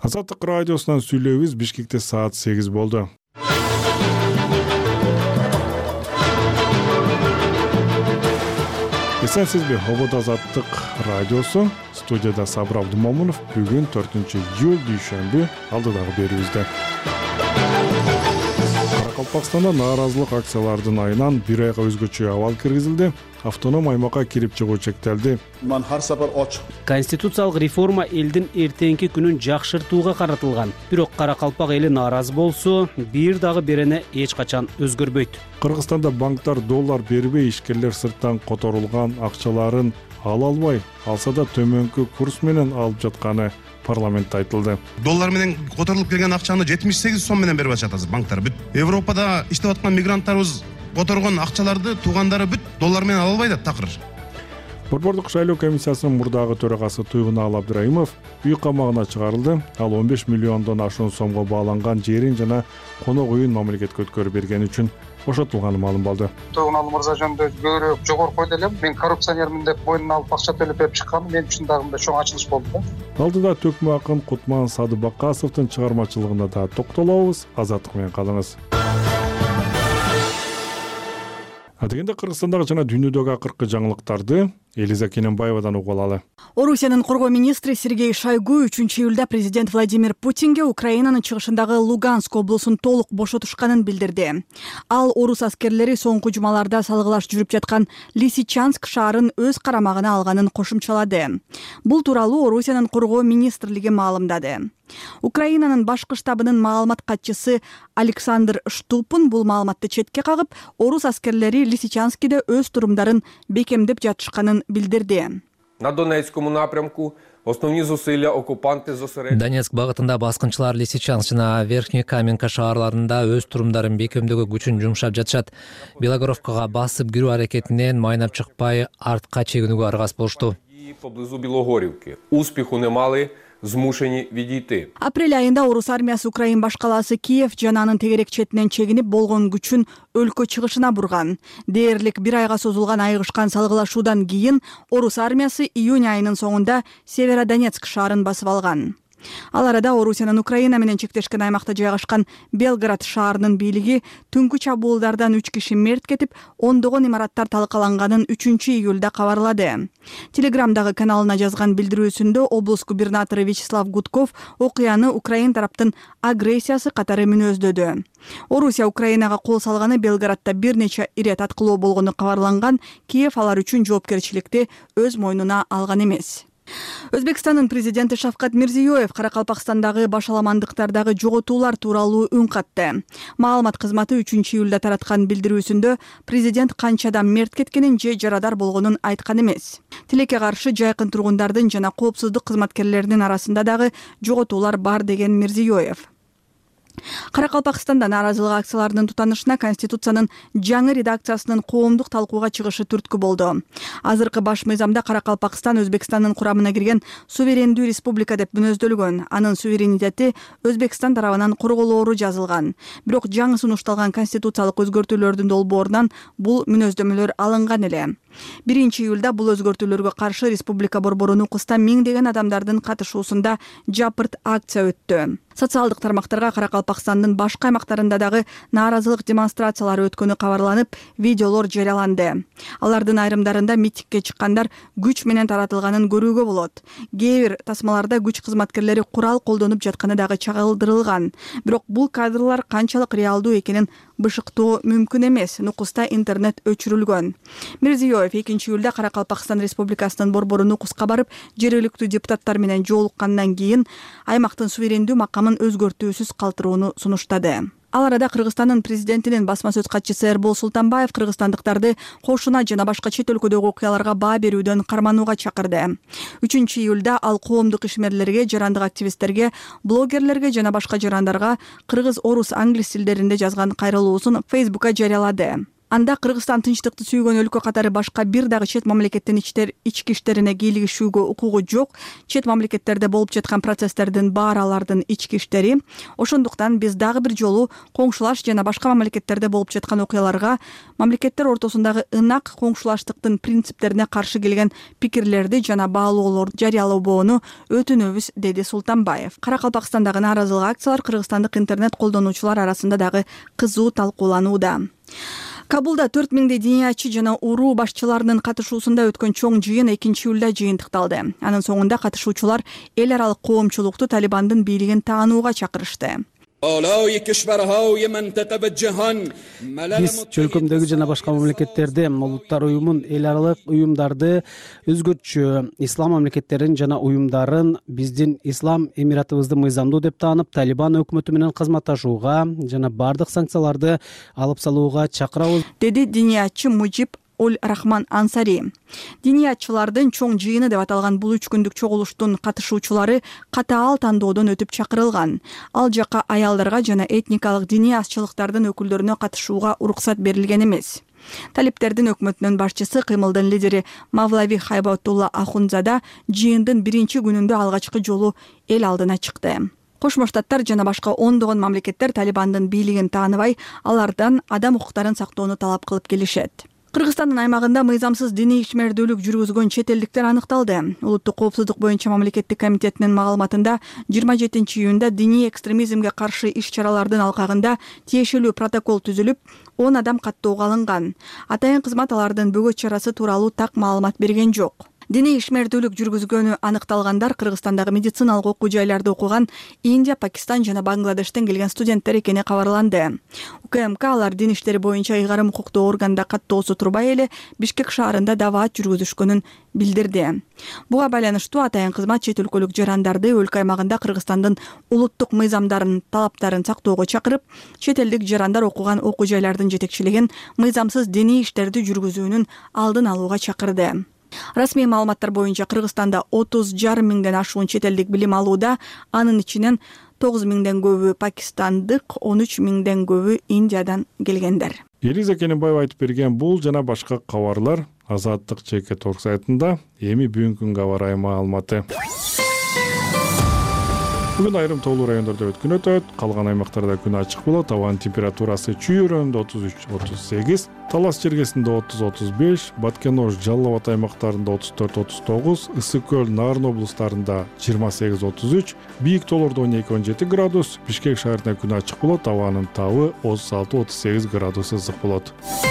Азаттык радиосунан сүйлөйбүз. Бишкекте саат 8 болду. Эсенсизби? Обод Азаттык радиосу. Студияда Сабыр Абдумомунов. Бүгүн 4-июль дүйшөмбү алдыдагы берүүбүздө. Каракалпакстанда нааразылык акциялардын айынан бир айга өзгөчө абал киргизилди. Автоном аймакка кирип чыгуу чектелди. Конституциялык реформа элдин эртеңки күнүн жакшыртууга каратылган. Бирок Каракалпак эли нааразы болсо, бир дагы берене эч качан өзгөрбөйт. Кыргызстанда банктар доллар бербей, ишкерлер сырттан которулган акчаларын ала албай, алса да төмөнкү курс менен алып жатканы парламентте айтылды. Доллар менен которулуп келген акчаны 78 сом менен берип атат азыр банктар. Бүт Европада иштеп аткан мигранттарыбыз которгон акчаларды туугандары бүт доллар менен ала албай да такыр. Борбордук шайлоо комиссиясынын мурдагы төрагасы Туйгунаалы Абдырайымов үй камагына чыгарылды. Ал 15 миллиондон ашуун сомго бааланган жерин жана конок үйүн мамлекетке өткөрүп бергени үчүн бошотулганы маалым болду. Туйгунаалы мырза жөнүндө көбүрөөк жогорку койду элем. Мен коррупционермин деп боюнуна алып акча төлөп берип чыккан. Мен үчүн дагы мындай чоң ачылыш болду да. Алдыда төкмө акын Кутман Садыбакасовдун чыгармачылыгына да токтолобуз. Азаттык менен калыңыз. Дегенде Кыргызстандагы жана дүйнөдөгү акыркы жаңылыктарды Элиза Кененбаевадан угуп алалы. Орусиянын коргоо министри Сергей Шойгу 3-июлда президент Владимир Путинге Украинанын чыгышындагы Луганск облусун толук бошотушканын билдирди. Ал орус аскерлери соңку жумаларда салгылаш жүрүп жаткан Лисичанск шаарын өз карамагына алганын кошумчалады. Бул тууралуу Орусиянын коргоо министрлиги маалымдады. Украинанын башкы штабынын маалымат катчысы Александр Штупун бул маалыматты четке кагып, орус аскерлери Лисичанскиде өз турумдарын бекемдеп жатышканын билдирди. На Донецкому напрямку основні зусилля окупанти зосередили. Донецк багытында баскынчылар Лисичанск жана Верхний Каменка шаарларында өз турумдарын бекемдөөгө күчүн жумшап жатышат. Белогоровкага басып кирүү аракетинен майнап чыкпай артка чегинүүгө аргас болушту. Поблизу Білогорівки. Успіху не мали, змушені відійти. Апрель айында орус армиясы Украин баш калаасы Киев жана анын тегерек четинен чегинип болгон күчүн өлкө чыгышына бурган. Дээрлик бир айга созулган айгышкан салгылашуудан кийин орус армиясы июнь айынын соңунда Северодонецк шаарын басып алган. Ал арада Орусиянын Украина менен чектешкен аймакта жайгашкан Белград шаарынын бийлиги түнкү чабуулдардан 3 киши мерт кетип, ондогон имараттар талкаланганын 3-июлда кабарлады. Телеграмдагы каналына жазган билдирүүсүндө облус губернатору Вячеслав Гудков окуяны Украин тараптын агрессиясы катары мүнөздөдү. Орусия Украинага кол салганы Белградда бир нече ирет аткылоо болгону кабарланган. Киев алар үчүн жоопкерчиликти өз мойнуна алган эмес. Өзбекстандын президенти Шавкат Мирзиёев Каракалпакстандагы башаламандыктардагы жоготуулар тууралуу үн катты. Маалымат кызматы 3-июлда тараткан билдирүүсүндө президент канча адам мерт кеткенин же жарадар болгонун айткан эмес. Тилекке каршы жайкын тургундардын жана коопсуздук кызматкерлеринин арасында дагы жоготуулар бар деген Мирзиёев. Каракалпакстанда нааразылык акцияларынын тутанышына Конституциянын жаңы редакциясынын коомдук талкууга чыгышы түрткү болду. Азыркы баш мыйзамда Каракалпакстан Өзбекстандын курамына кирген суверендүү республика деп мүнөздөлгөн. Анын суверенитети Өзбекстан тарабынан корголоору жазылган. Бирок жаңы сунушталган конституциялык өзгөртүүлөрдүн долбоорунан бул мүнөздөмөлөр алынган эле. 1-июлда бул өзгөртүүлөргө каршы республика борбору нукуста миңдеген адамдардын катышуусунда жапырт акция өттү. Социалдык тармактарга Каракалпакстандын башка аймактарында дагы нааразылык демонстрациялары өткөнү кабарланып, видеолор жарыяланды. Алардын айрымдарында митингге чыккандар күч менен таратылганын көрүүгө болот. Кээ бир тасмаларда күч кызматкерлери курал колдонуп жатканы дагы чагылдырылган. Бирок бул кадрлар канчалык реалдуу экенин бышыктоо мүмкүн эмес. Нукуста интернет өчүрүлгөн. Мирзиёев 2-июлда Каракалпакстан Республикасынын борбору Нукуска барып, жергиликтүү депутаттар менен жолуккандан кийин аймактын суверендүү макамын өзгөртүүсүз калтырууну сунуштады. Ал арада Кыргызстандын президентинин басма сөз катчысы Эрбол Султанбаев кыргызстандыктарды кошуна жана башка чет өлкөдөгү окуяларга баа берүүдөн карманууга чакырды. 3-июлда ал коомдук ишмерлерге, жарандык активисттерге, блогерлерге жана башка жарандарга кыргыз, орус, англис тилдеринде жазган кайрылуусун Facebook'ка жарыялады. Анда Кыргызстан тынчтыкты сүйгөн өлкө катары башка бир дагы чет мамлекеттин ички иштерине кийлигишүүгө укугу жок. Чет мамлекеттерде болуп жаткан процесстердин баары алардын ички иштери. Ошондуктан биз дагы бир жолу коңшулаш жана башка мамлекеттерде болуп жаткан окуяларга мамлекеттер ортосундагы ынак коңшулаштыктын принциптерине каршы келген пикирлерди жана баалоолорду жарыялабоону өтүнөбүз, деди Султанбаев. Каракалпакстандагы нааразылык акциялар кыргызстандык интернет колдонуучулар арасында дагы кызуу талкууланууда. Кабулда 4000 диниячы жана уруу башчыларынын катышуусунда өткөн чоң жыйын 2-июлда жыйынтыкталды. Анын соңунда катышуучулар эл аралык коомчулукту Талибандын бийлигин таанууга чакырышты. Биз чөлкөмдөгү жана башка мамлекеттерде улуттар уюмун, эл аралык уюмдарды, өзгөчө ислам мамлекеттерин жана уюмдарын биздин ислам эмиратыбызды мыйзамдуу деп таанып, Талибан өкмөтү менен кызматташууга жана бардык санкцияларды алып салууга чакырабыз, деди диниячы Мужиб Рахман Ансари. Диниячылардын чоң жыйыны деп аталган бул 3 күндүк чогулуштун катышуучулары катаал тандоодон өтүп чакырылган. Ал жака аялдарга жана этникалык диний азчылыктардын өкүлдөрүнө катышууга уруксат берилген эмес. Талиптердин өкмөтүнүн башчысы, кыймылдын лидери Мавлави Хайбатулла Ахунзада жыйындын 1-чи күнүндө алгачкы жолу эл алдына чыкты. Кошмо Штаттар жана башка ондогон мамлекеттер Талибандын бийлигин тааныбай, алардан адам укуктарын сактоону талап кылып келишет. Кыргызстандын аймагында мыйзамсыз диний ишмердүүлүк жүргүзгөн чет элдиктер аныкталды. Улуттук коопсуздук боюнча мамлекеттик комитетинин маалыматында 27-июнда диний экстремизмге каршы иш-чаралардын алкагында тиешелүү протокол түзүлүп, 10 адам каттоого алынган. Атайын кызмат алардын бөгөт чарасы тууралуу так маалымат берген жок. Диний ишмердүүлүк жүргүзгөнү аныкталгандар Кыргызстандагы медициналык окуу жайларда окуган Индия, Пакистан жана Бангладештен келген студенттер экени кабарланды. УКМК алар дин иштери боюнча ыйгарым укуктуу органда каттоосу турбай эле Бишкек шаарында даваат жүргүзүшкөнүн билдирди. Буга байланыштуу атайын кызмат чет өлкөлүк жарандарды өлкө аймагында Кыргызстандын улуттук мыйзамдарын, талаптарын сактоого чакырып, чет элдик жарандар окуган окуу жайлардын жетекчилигин мыйзамсыз диний иштерди жүргүзүүнүн алдын алууга чакырды. Расмий маалыматтар боюнча Кыргызстанда 30,5 миңден ашуун чет элдик билим алууда, анын ичинен 9 миңден көбү пакистандык, 13 миңден көбү Индиядан келгендер. Элиза Кененбаева айтып берген бул жана башка кабарлар Азаттык ЧК сайтында. Эми бүгүнкү күнгө аба ырайы маалыматы. Бүгүн айрым тоолуу райондордо өткөн өтөт, калган аймактарда күн ачык болот, абанын температурасы Чүй районунда 33-38, Талас чергесинде 30-35, Баткен-Ош, Жалал Абад аймактарында 34-39, Ысык Көл, Нарын облустарында 28-33, бийик тоолордо 12-17 градус, Бишкек шаарында күн ачык болот, абанын табы 36-38 градус ысык болот.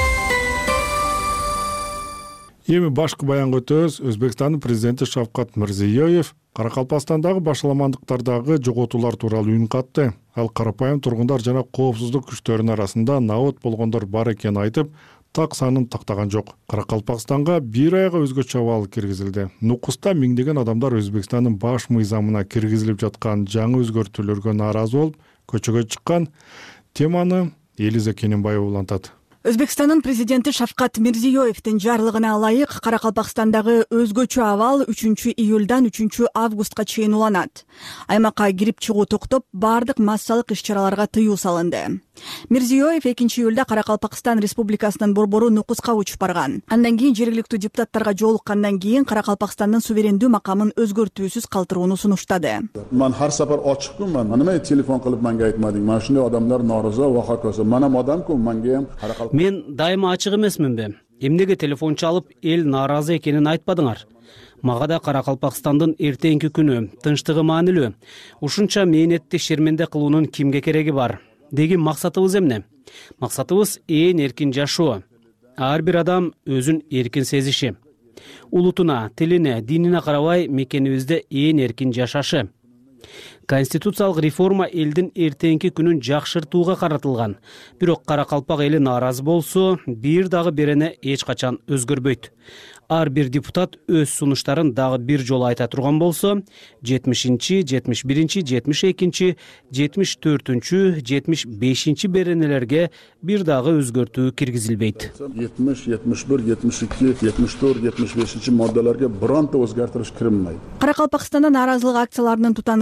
Эми башкы баянга өтөбүз. Өзбекстандын президенти Шавкат Мирзиёев Каракалпакстандагы башаламандыктардагы жоготуулар тууралуу үн катты. Ал карапайым тургундар жана коопсуздук күчтөрүнүн арасында набыт болгондор бар экенин айтып, так санын тактаган жок. Каракалпакстанга бир айга өзгөчө абал киргизилди. Нукуста миңдеген адамдар Өзбекстандын баш мыйзамына киргизилип жаткан жаңы өзгөртүүлөргө нааразы болуп, көчөгө чыккан. Теманы Элиза Кененбаева улантат. Өзбекстандын президенти Шавкат Мирзиёевдин жарлыгына ылайык Каракалпакстандагы өзгөчө абал 3-июлдан 3-августка чейин уланат. Аймакка кирип чыгуу токтоп, бардык массалык иш-чараларга тыюу салынды. Мирзиёев 2-июлда Каракалпакстан Республикасынын борбору Нукуска учуп барган. Андан кийин жергиликтүү депутаттарга жолуккандан кийин Каракалпакстандын суверендүү макамын өзгөртүүсүз калтырууну сунуштады. Мен har safar ochiqman. Nima telefon qilib menga aytmading? Mana shunday odamlar norozi va hokazo. Men ham odamku, menga ham Мен дайыма ачык эмесминби? Эмнеге телефон чалып, эл нааразы экенин айтпадыңар? Мага да Каракалпакстандын эртеңки күнү тынчтыгы маанилүү. Ушунча мээнетти шерменде кылуунун кимге кереги бар? Деген максатыбыз эмне? Максатыбыз ээн эркин жашоо. Ар бир адам өзүн эркин сезиши. Улутуна, тилине, динине карабай мекенибизде ээн эркин жашашы. Конституциялык реформа элдин эртеңки күнүн жакшыртууга каратылган. Бирок Каракалпак эли нааразы болсо, бир дагы берене эч качан өзгөрбөйт. Ар бир депутат өз сунуштарын дагы бир жолу айта турган болсо, 70-чи, 71-чи, 72-чи, 74-чү, 75-чи беренелерге бир дагы өзгөртүү киргизилбейт. 70, 71, 72, 74, 75-чи моддаларга биронта өзгөртүш кирилмейт. Каракалпакстанда нааразылык акцияларынын тутанышына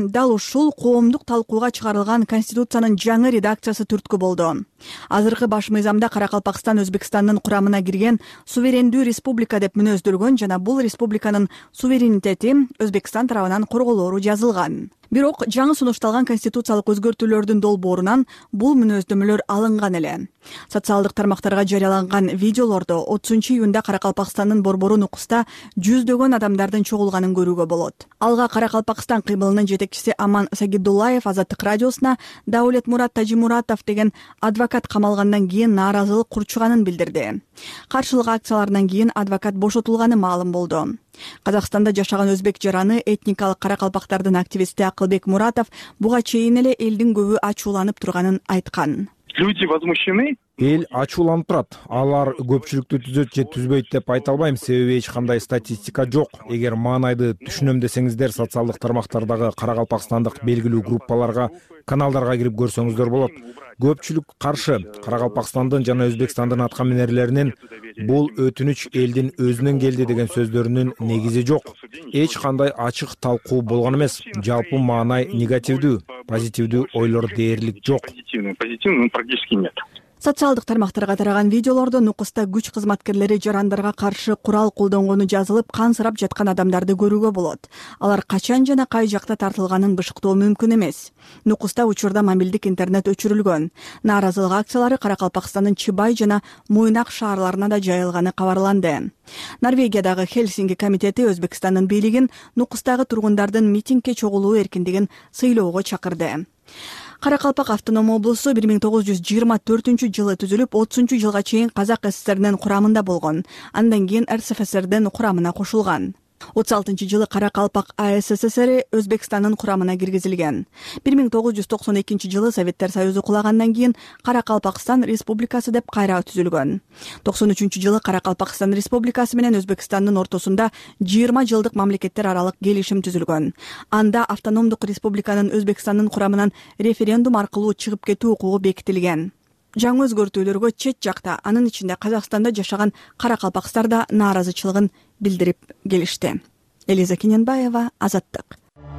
дал ушул коомдук талкууга чыгарылган Конституциянын жаңы редакциясы түрткү болду. Азыркы баш мыйзамда Каракалпакстан Өзбекстандын курамына кирген суверендүү республика деп мүнөздөлгөн жана бул республиканын суверенитети Өзбекстан тарабынан корголоору жазылган. Бирок жаңы сунушталган конституциялык өзгөртүүлөрдүн долбоорунан бул мүнөздөмөлөр алынган эле. Социалдык тармактарга жарыяланган видеолордо 30-июнда Каракалпакстандын Борбору Нукуста жүздөгөн адамдардын чогулганын көрүүгө болот. Алга Каракалпакстан кыймылынын жетекчиси Аман Сагидуллаев Азаттык радиосуна Даулет Мурат Тажимуратов деген адвокат камалгандан кийин нааразылык курчуганын билдирди. Каршылык акцияларынан кийин адвокат бошотулганы маалым болду. Казакстанда жашаган өзбек жараны этникалык каракалпактардын активисти Акылбек Муратов буга чейин эле элдин көбү ачууланып турганын айткан. Люди возмущены. Эл ачууланып турат. Алар көпчүлүктү түзөт же түзбөйт деп айта албайм, себеби эч кандай статистика жок. Эгер маанайды түшүнөм десеңиздер, социалдык тармактардагы каракалпакстандык белгилүү группаларга, каналдарга кирип көрсөңүздөр болот. Көпчүлүк каршы. Каракалпакстандын жана Өзбекстандын аткаминерлеринин бул өтүнүч элдин өзүнөн келди деген сөздөрүнүн негизи жок. Эч кандай ачык талкуу болгон эмес. Жалпы маанай негативдүү, позитивдүү ойлор дээрлик жок. Позитивный практически нет. Социалдык тармактарга тараган видеолордо Нукуста күч кызматкерлери жарандарга каршы курал колдонгону жазылып, кансырап жаткан адамдарды көрүүгө болот. Алар качан жана кай жакта тартылганын бышыктоо мүмкүн эмес. Нукуста учурда мобилдик интернет өчүрүлгөн. Нааразылык акциялары Каракалпакстандын Чыбай жана Муйнак шаарларына да жайылганы кабарланды. Норвегиядагы Хельсинки комитети Өзбекстандын бийлигин Нукустагы тургундардын митингге чогулуу эркиндигин сыйлоого чакырды. Каракалпак автоном облусу 1924-жылы түзүлүп, 30-жылга чейин Казак ССРнин курамында болгон. Андан кийин РСФСРдин курамына кошулган. 36-жылы Каракалпак АССР Өзбекстандын курамына киргизилген. 1992-жылы Советтер Союзу кулагандан кийин Каракалпакстан Республикасы деп кайра түзүлгөн. 93-жылы Каракалпакстан Республикасы менен Өзбекстандын ортосунда 20 жылдык мамлекеттер аралык келишим түзүлгөн. Анда автономдук республиканын Өзбекстандын курамынан референдум аркылуу чыгып кетүү укугу бекитилген. Жаңы өзгөртүүлөргө чет жакта, анын ичинде Казакстанда жашаган каракалпакстар да нааразычылыгын билдирип келишти. Элиза Кененбаева, Азаттык.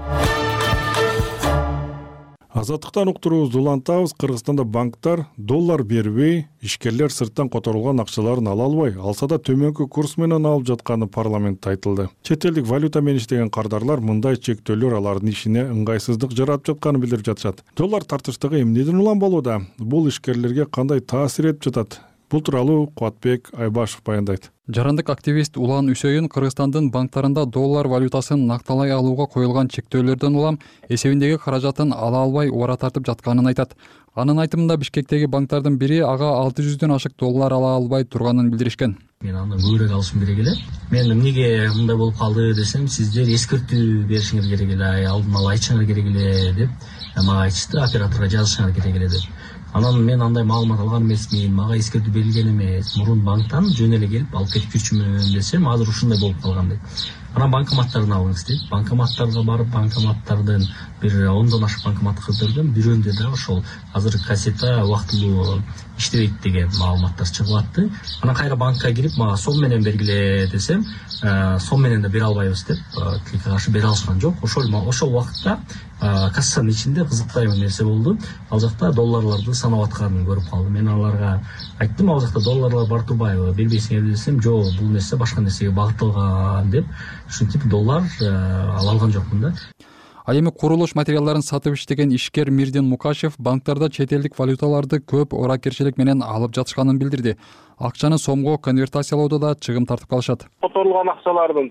Азаттыктан уктуруубузду улантабыз. Кыргызстанда банктар доллар бербей, ишкерлер сырттан которулган акчаларын ала албай, алса да төмөнкү курс менен алып жатканы парламентте айтылды. Чет элдик валюта менен иштеген кардарлар мындай чектөөлөр алардын ишине ыңгайсыздык жаратып жатканын билдирип жатышат. Доллар тартыштыгы эмнеден улам болууда? Бул ишкерлерге кандай таасир этип жатат? Бул тууралуу Кубатбек Айбашев баяндайт. Жарандык активист Улан Үсөйүн Кыргызстандын банктарында доллар валютасын накталай алууга коюлган чектөөлөрдөн улам эсебиндеги каражатын ала албай убара тартып жатканын айтат. Анын айтымында Бишкектеги банктардын бири ага 600дөн ашык доллар ала албай турганын билдиришкен. Мен андан көбүрөөк алышым керек эле. Мен эмнеге мындай болуп калды десем, сиздер эскертүү беришиңер керек эле, алдын ала айтышыңар керек эле деп мага айтышты, операторго жазышыңар керек эле деп. Анан мен андай маалымат алган эмесмин, мага эскертүү берилген эмес. Мурун банктан жөн эле келип алып кетип жүрчүмүн десем, азыр ушундай болуп калган дейт. Анан банкоматтарын алыңыз дейт. Банкоматтарга барып, банкоматтардын бир 10дон ашык банкомат кыдырдым. Бирөөндө да ошол азыр кассета убактылуу иштебейт деген маалыматтар чыгып атты. Анан кайра банкка кирип, мага сом менен бергиле десем, сом менен да бере албайбыз деп тилекке каршы бере алышкан жок. Ошол убакытта кассанын ичинде кызыктай бир нерсе болду. Ал жакта долларларды санап атканын көрүп калдым. Мен аларга айттым, ал жакта долларлар бар турбайбы, бербейсиңерби десем, жок, бул нерсе башка нерсеге багытталган деп ушинтип доллар ала алган жокмун да. Ал эми курулуш материалдарын сатып иштеген ишкер Мирдин Мукашев банктарда чет элдик валюталарды көп оракерчилик менен алып жатышканын билдирди. Акчаны сомго конвертациялоодо да чыгым тартып калышат. Которулган акчалардын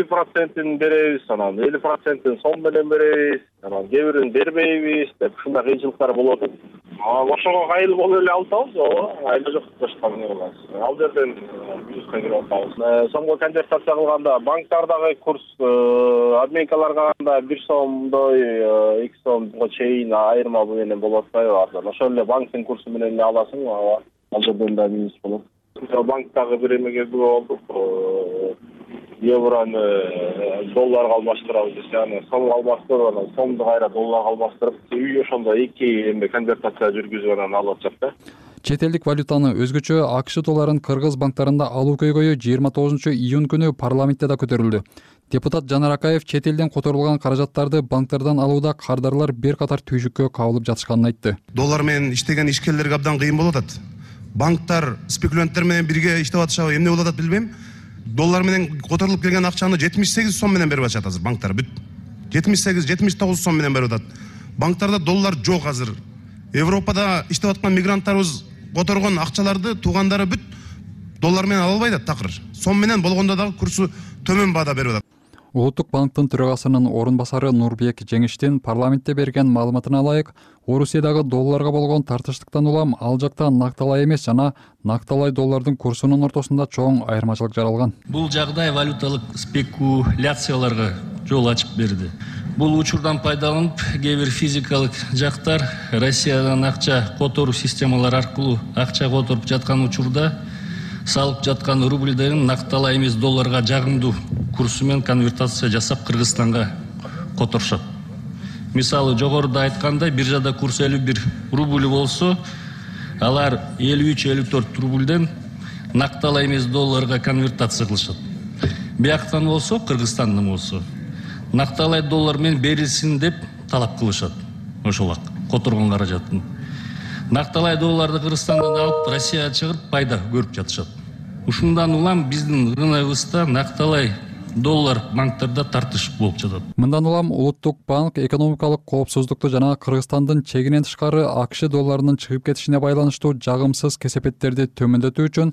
50%-ин беребиз, анан 50%-ин сом менен беребиз, анан кээ бирин бербейбиз деп ушундай кыйынчылыктар болот. Ошого кайыл болуп эле алып атабыз, ооба, айла жок башка эмне кылабыз. Ал жерден плюска кирип атабыз. Сомго конвертация кылганда банктардагы курс обменкаларга анда 1 сомдой 2 сомго чейин айырма менен болуп атпайбы арзан. Ошол эле банктын курсу менен эле аласың, ооба. Ал жерден да минус болот. Банктагы бир эмеге күбө болдук. Евроны долларга алмаштырабыз десе, аны сомго алмаштырып, анан сомду кайра долларга алмаштырып, үй ошондо эки конвертация жүргүзүп анан алып атышат да. Чет элдик валютаны өзгөчө АКШ долларын кыргыз банктарында алуу көйгөйү 29 июнь күнү парламентте да көтөрүлдү. Депутат Жанар Акаев чет элден которулган каражаттарды банктардан алууда кардарлар бир катар түйшүккө кабылып жатышканын айтты. Доллар менен иштеген ишкерлерге абдан кыйын болуп атат. Банктар спекулянттар менен бирге иштеп атышабы, эмне болуп атат билбейм. Доллар менен которулуп келген акчаны 78 сом менен берип атышат азыр банктар бүт. 78-79 сом менен берип атат. Банктарда доллар жок азыр. Европада иштеп аткан мигранттарыбыз которгон акчаларды туугандары бүт доллар менен ала албайт такыр. Сом менен болгондо дагы курсу төмөн баада берип атат. Улуттук банктын төрагасынын орун басары Нурбек Жеңиштин парламентте берген маалыматына ылайык, Орусиядагы долларга болгон тартыштыктан улам ал жакта накталай эмес жана накталай доллардын курсунун ортосунда чоң айырмачылык жаралган. Бул жагдай валюталык спекуляцияларга жол ачып берди. Бул учурдан пайдаланып, кээ бир физикалык жактар Россиядан акча которуу системалары аркылуу акча которуп жаткан учурда салып жаткан рубльдерин накталай эмес долларга жагымдуу курсу менен конвертация жасап Кыргызстанга которушат. Мисалы жогоруда айткандай, биржада курс 51 рубль болсо, алар 53-54 рубльден накталай эмес долларга конвертация кылышат. Бияктан болсо, Кыргызстандын болсо, накталай доллар менен берилсин деп талап кылышат. Ошол которгон каражатын. Накталай долларды Кыргызстандан алып, Россияга чыгарып пайда көрүп жатышат. Ушундан улам биздин рыногыбызда накталай доллар банктарда тартыш болуп жатат. Мындан улам Улуттук банк экономикалык коопсуздукту жана Кыргызстандын чегинен тышкары АКШ долларынын чыгып кетишине байланыштуу жагымсыз кесепеттерди төмөндөтүү үчүн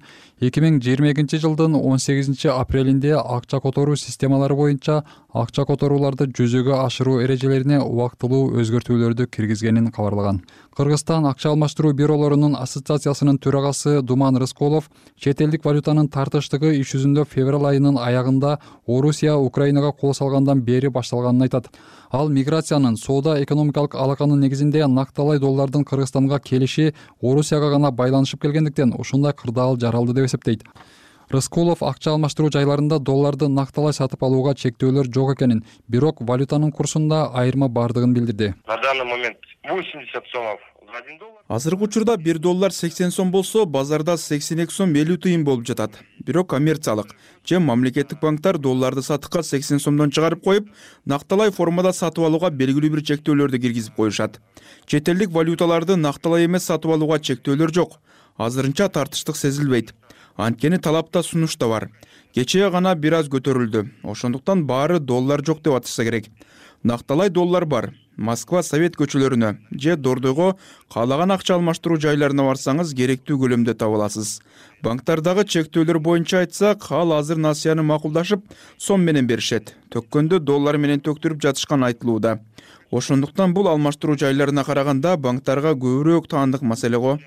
2022 жылдын 18 апрелинде акча которуу системалары боюнча акча которууларды жүзөгө ашыруу эрежелерине убактылуу өзгөртүүлөрдү киргизгенин кабарлаган. Кыргызстан акча алмаштыруу бюролорунун ассоциациясынын төрагасы Думан Рыскулов чет элдик валютанын тартыштыгы иш жүзүндө февраль айынын аягында Орусия Украинага кол салгандан бери башталганын айтат. Ал миграциянын соода экономикалык алаканын негизинде накталай доллардын Кыргызстанга келиши Орусияга гана байланышып келгендиктен ушундай кырдаал жаралды деп эсептейт. Рыскулов акча алмаштыруу жайларында долларды накталай сатып алууга чектөөлөр жок экенин, бирок валютанын курсунда айырма бардыгын билдирди. На данный момент 80 сомов за 1 доллар. Азыркы учурда 1 доллар 80 сом болсо, базарда 82 сом 50 тыйын болуп жатат. Бирок коммерциялык же мамлекеттик банктар долларды сатыкка 80 сомдон чыгарып коюп, накталай формада сатып алууга белгилүү бир чектөөлөрдү киргизип коюшат. Чет элдик валюталарды накталай эмес сатып алууга чектөөлөр жок. Азырынча тартыштык сезилбейт. Анткени талапта сунушта бар. Кечээ гана бир аз көтөрүлдү. Ошондуктан баары доллар жок деп атышса керек. Накталай доллар бар. Москва Совет көчөлөрүнө же Дордойго каалаган акча алмаштыруу жайларына барсаңыз керектүү көлөмдө таба аласыз. Банктардагы чектөөлөр боюнча айтсак, ал азыр насыяны макулдашып, сом менен беришет. Төккөндө доллар менен төктүрүп жатышкан айтылууда. Ошондуктан бул алмаштыруу жайларына караганда банктарга көбүрөөк таандык маселе го.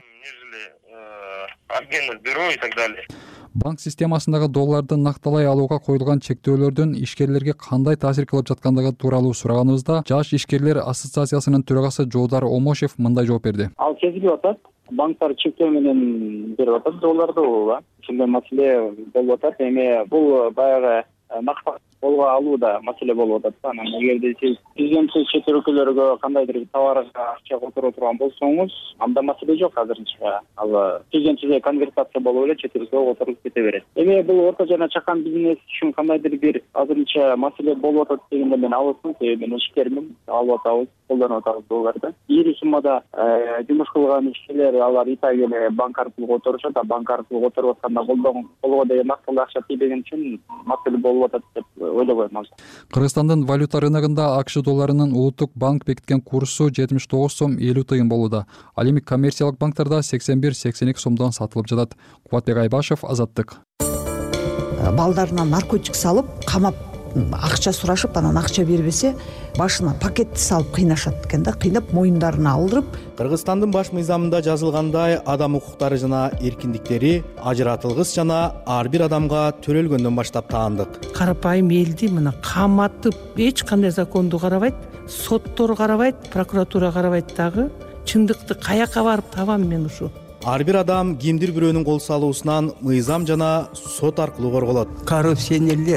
Бюро и так далее. Банк системасындагы долларды накталай алууга коюлган чектөөлөрдүн ишкерлерге кандай таасир кылып жаткандыгы тууралуу сураганыбызда Жаш ишкерлер ассоциациясынын төрагасы Жоодар Омошев мындай жооп берди. Ал сезилип атат. Банктар чектөө менен берип атат долларды, ушундай маселе болуп атат. Эми бул баягы колго алууда маселе болуп атат. Анан эгерде сиз президенттик чет өлкөлөргө кандайдыр товарга акча которо турган болсоңуз, анда маселе жок азырынча. Ал президентте конвертация болуп эле чет өлкөгө которулуп кете берет. Эми бул орто жана чакан бизнес үчүн кандайдыр бир азырынча маселе болуп атат дегенде мен алысмын. Мен ишкермин, алып атабыз, колдонуп атабыз долларды. Ири суммада жумуш кылган ишкерлер алар итак эле банк аркылуу которушат, а банк аркылуу которуп атканда колго деген нактылуу акча тийбеген үчүн маселе болуп атат деп ойлобойм. Кыргызстандын валюта рыногунда АКШ долларынын Улуттук банк бекиткен курсу 79 сом 50 тыйын болууда. Ал эми коммерциялык банктарда 81-82 сомдон сатылып жатат. Кубатбек Айбашев, Азаттык. Балдарына наркотик салып, камап акча сурашып, анан акча бербесе, башына пакетти салып кыйнашат экен да, кыйнап моюндарына алдырып. Кыргызстандын баш мыйзамында жазылгандай, адам укуктары жана эркиндиктери ажыратылгыс жана ар бир адамга төрөлгөндөн баштап таандык. Карапайым элди мына каматып, эч кандай законду карабайт, соттор карабайт, прокуратура карабайт дагы. Чындыкты каяка барып табам мен ушу? Ар бир адам кимдир бирөөнүн кол салуусунан мыйзам жана сот аркылуу корголот. Коррупционерлер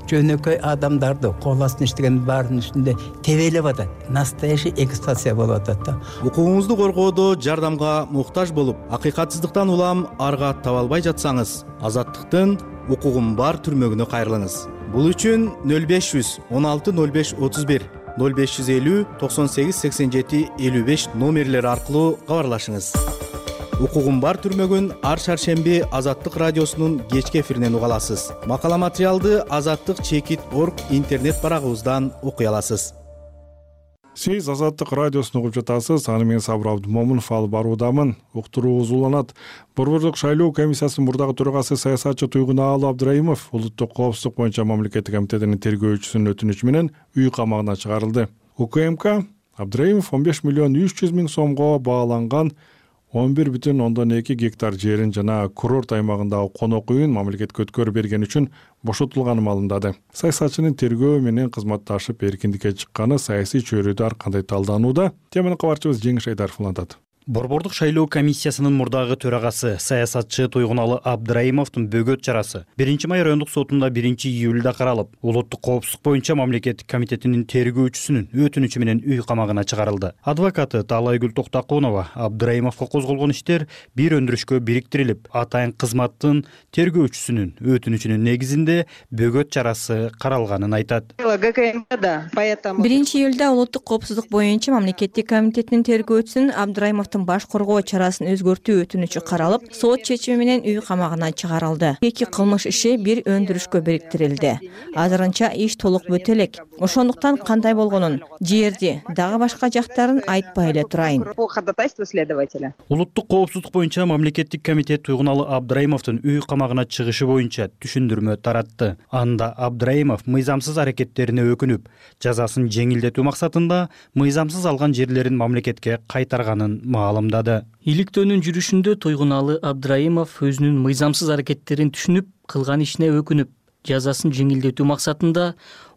жөнөкөй адамдарды кол астына иштеген баарынын үстүндө тебелеп атат. Настоящий экстазия болуп атат да. Укугуңузду коргоодо жардамга муктаж болуп, акыйкатсыздыктан улам арга таба албай жатсаңыз, Азаттыктын укугум бар түрмөгүнө кайрылыңыз. Бул үчүн 0500 16 05 31 0550 98 87 55 номерлери аркылуу кабарлашыңыз. Укугум бар түрмөгүн ар шаршемби Азаттык радиосунун кечки эфиринен уга аласыз. Макала материалды azattik.org интернет барагыбыздан окуй аласыз. Сиз Азаттык радиосун угуп жатасыз. Аны мен Сабыр Абдумомунов алып баруудамын. Уктурууңуз уланат. Борбордук шайлоо комиссиясынын мурдагы төрагасы саясатчы Туйгунаалы Абдрайымов улуттук коопсуздук боюнча мамлекеттик комитетинин тергөөчүсүнүн өтүнүчү менен үй камагына чыгарылды. УКМК Абдрайымов 15 миллион 300 миң сомго бааланган 11,2 гектар жерин жана курорт аймагындагы конок үйүн мамлекетке өткөрүп берген үчүн бошотулганын маалымдады. Саясатчынын тергөө менен кызматташып эркиндикке чыкканы саясий чөйрөдө ар кандай талданууда? Теманы кабарчыбыз Жеңиш Айдаров улантат. Борбордук шайлоо комиссиясынын мурдагы төрагасы саясатчы Туйгунаалы Абдрайымовдун бөгөт чарасы 1-май райондук сотунда 1-июлда каралып, улуттук коопсуздук боюнча мамлекеттик комитетинин тергөөчүсүнүн өтүнүчү менен үй камагына чыгарылды. Адвокаты Таалайгүл Токтакунова Абдрайымовго козголгон иштер бир өндүрүшкө бириктирилип, атайын кызматтын тергөөчүсүнүн өтүнүчүнүн негизинде бөгөт чарасы каралганын айтат. 1-июлда улуттук коопсуздук боюнча мамлекеттик комитетинин тергөөчүсүнүн Абдрайымовдун баш коргоо чарасын өзгөртүү өтүнүчү каралып, сот чечими менен үй камагына чыгарылды. 2 кылмыш иши бир өндүрүшкө бириктирилди. Азырынча иш толук бүтө элек. Ошондуктан кандай болгонун, жерди, дагы башка жактарын айтпай эле турайын. Улуттук коопсуздук боюнча мамлекеттик комитет Туйгунаалы Абдрайымовдун үй камагына чыгышы боюнча түшүндүрмө таратты. Анда Абдрайымов мыйзамсыз аракеттерине өкүнүп, жазасын жеңилдетүү максатында мыйзамсыз алган жерлерин мамлекетке кайтарганын маалымдады. Иликтөөнүн жүрүшүндө Туйгунаалы Абдрайымов өзүнүн мыйзамсыз аракеттерин түшүнүп, кылган ишине өкүнүп, жазасын жеңилдетүү максатында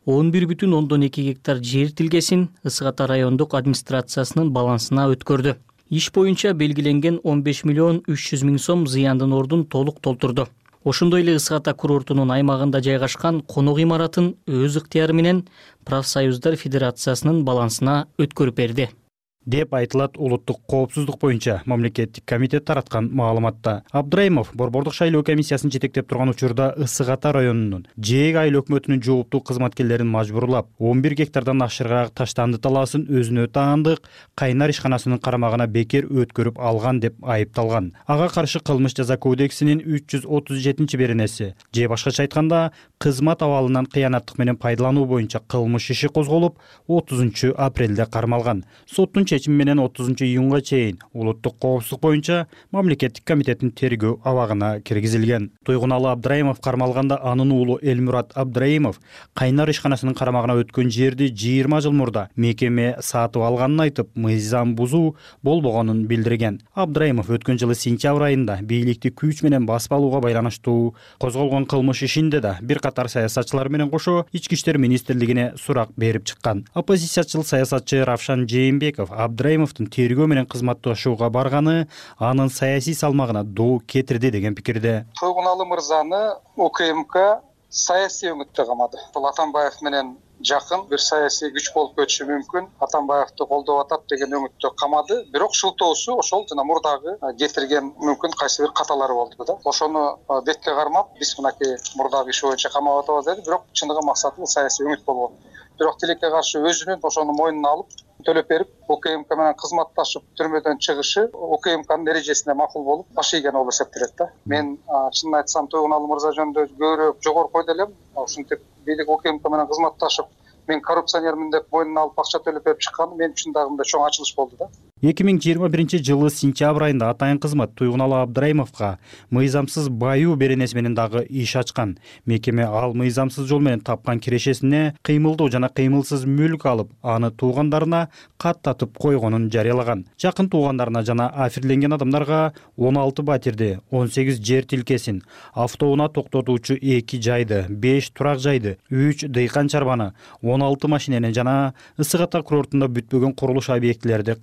11,2 гектар жер тилкесин Ысык Ата райондук администрациясынын балансына өткөрдү. Иш боюнча белгиленген 15 миллион 300 миң сом зыяндын ордун толук толтурду. Ошондой эле Ысык Ата курортунун аймагында жайгашкан конок имаратын өз ыктыяры менен Профсоюздар Федерациясынын балансына өткөрүп берди деп айтылат улуттук коопсуздук боюнча мамлекеттик комитет тараткан маалыматта. Абдрайымов борбордук шайлоо комиссиясын жетектеп турган учурда Ысык Ата районунун Жээк айыл өкмөтүнүн жооптуу кызматкерлерин мажбурлап, 11 гектардан ашырыраак таштанды талаасын өзүнө таандык Кайнар ишканасынын карамагына бекер өткөрүп алган деп айыпталган. Ага каршы кылмыш жаза кодексинин 337-беренеси же башкача айтканда кызмат абалынан кыянаттык менен пайдалануу боюнча кылмыш иши козголуп, 30 апрелде кармалган. Соттун чечими менен 30 июнга чейин улуттук коопсуздук боюнча мамлекеттик комитеттин тергөө абагына киргизилген. Туйгунаалы Абдрайымов кармалганда анын уулу Элмурат Абдрайымов Кайнар ишканасынын карамагына өткөн жерди 20 жыл мурда мекеме сатып алганын айтып, мыйзам бузуу болбогонун билдирген. Абдрайымов өткөн жылы сентябрь айында бийликти күч менен басып алууга байланыштуу козголгон кылмыш ишинде да бир катар саясатчылар менен кошо Ички иштер министрлигине сурак берип чыккан. Оппозициячыл саясатчы Равшан Жээнбеков Абдрайымовдун тергөө менен кызматташууга барганы анын саясий салмагына доо кетирди деген пикирде. Туйгунаалы мырзаны УКМК саясий өңүттө камады. Бул Атамбаев менен жакын бир саясий күч болуп өтүшү мүмкүн, Атамбаевди колдоп атат деген өңүттө камады. Бирок шылтоосу ошол жана мурдагы кетирген мүмкүн кайсы бир каталары болду да. Ошону бетке кармап, биз мынакей мурдагы иш боюнча камап атабыз деди, бирок чындыгы максаты саясий өңүт болгон. Бирок тилекке каршы өзүнүн ошону мойнуна алып төлөп берип, УКМК менен кызматташып түрмөдөн чыгышы УКМКнын эрежесине макул болуп, баш ийген болуп эсептелет да. Мен чынын айтсам Туйгунаалы мырза жөнүндө көбүрөөк жогорку ойдо элем. Ушинтип бийлик УКМК менен кызматташып, мен коррупционермин деп мойнуна алып акча төлөп берип чыкканы мен үчүн дагы мындай чоң ачылыш болду да. 2021-жылы сентябрь айында атайын кызмат Туйгунаалы Абдрайымовго мыйзамсыз баюу беренеси менен дагы иш ачкан. Мекеме ал мыйзамсыз жол менен тапкан кирешесине кыймылдуу жана кыймылсыз мүлк алып, аны туугандарына каттатып койгонун жарыялаган. Жакын туугандарына жана афирленген адамдарга 16 батирди, 18 жер тилкесин, автоунаа токтотуучу 2 жайды, 5 турак жайды, 3 дыйкан чарбаны, 16 машинени жана Ысык Ата курортунда бүтпөгөн курулуш объектилерди каттаган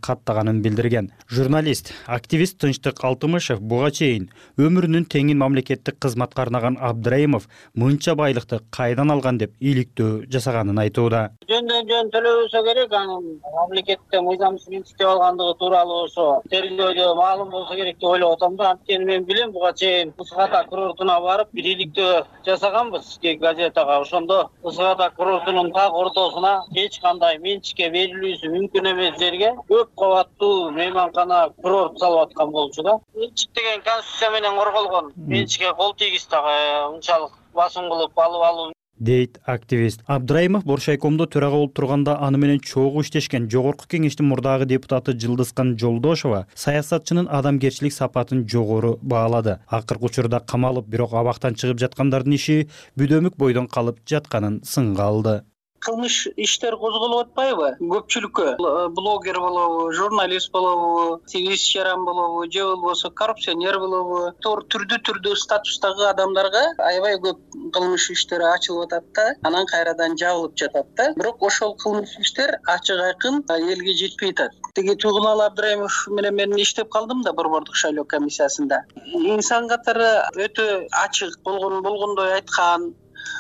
жатканын билдирген. Журналист, активист Тынчтык Алтымышев буга чейин өмүрүнүн теңин мамлекеттик кызматка арнаган Абдрайымов мынча байлыкты кайдан алган деп иликтөө жасаганын айтууда. Жөн төлөбөсө керек, анын мамлекетте мыйзамсыз минтиктеп алгандыгы тууралуу ошо тергөөдө маалым болсо керек деп ойлоп атам да. Анткени мен билем буга чейин Ысык-Ата курортуна барып бир иликтөө жасаганбыз газетага. Ошондо Ысык-Ата курортунун так ортосуна эч кандай менчикке берилүүсү мүмкүн эмес жерге көп кабаттуу мейманкана курорт салып аткан болчу да. Менчик деген конституция менен корголгон. Менчикке кол тийгиз дагы унчалык басым кылып алып алуу дейт активист. Абдрайымов Боршайкомдо төрага болуп турганда аны менен чогуу иштешкен Жогорку Кеңештин мурдагы депутаты Жылдызкан Жолдошова саясатчынын адамгерчилик сапатын жогору баалады. Акыркы учурда камалып, бирок абактан чыгып жаткандардын иши бүдөмүк бойдон калып жатканын сынга алды. Кылмыш иштер козголуп атпайбы? Көпчүлүккө блогер болобу, журналист болобу, активист жаран болобу, же болбосо коррупционер болобу, түрдүү статустагы адамдарга аябай көп кылмыш иштери ачылып атат да, анан кайрадан жабылып жатат да. Бирок ошол кылмыш иштер ачык айкын элге жетпей атат. Тиги Туйгуналы Абдрайымов менен мен иштеп калдым да Борбордук шайлоо комиссиясында. Инсан катары өтө ачык болгондой айткан,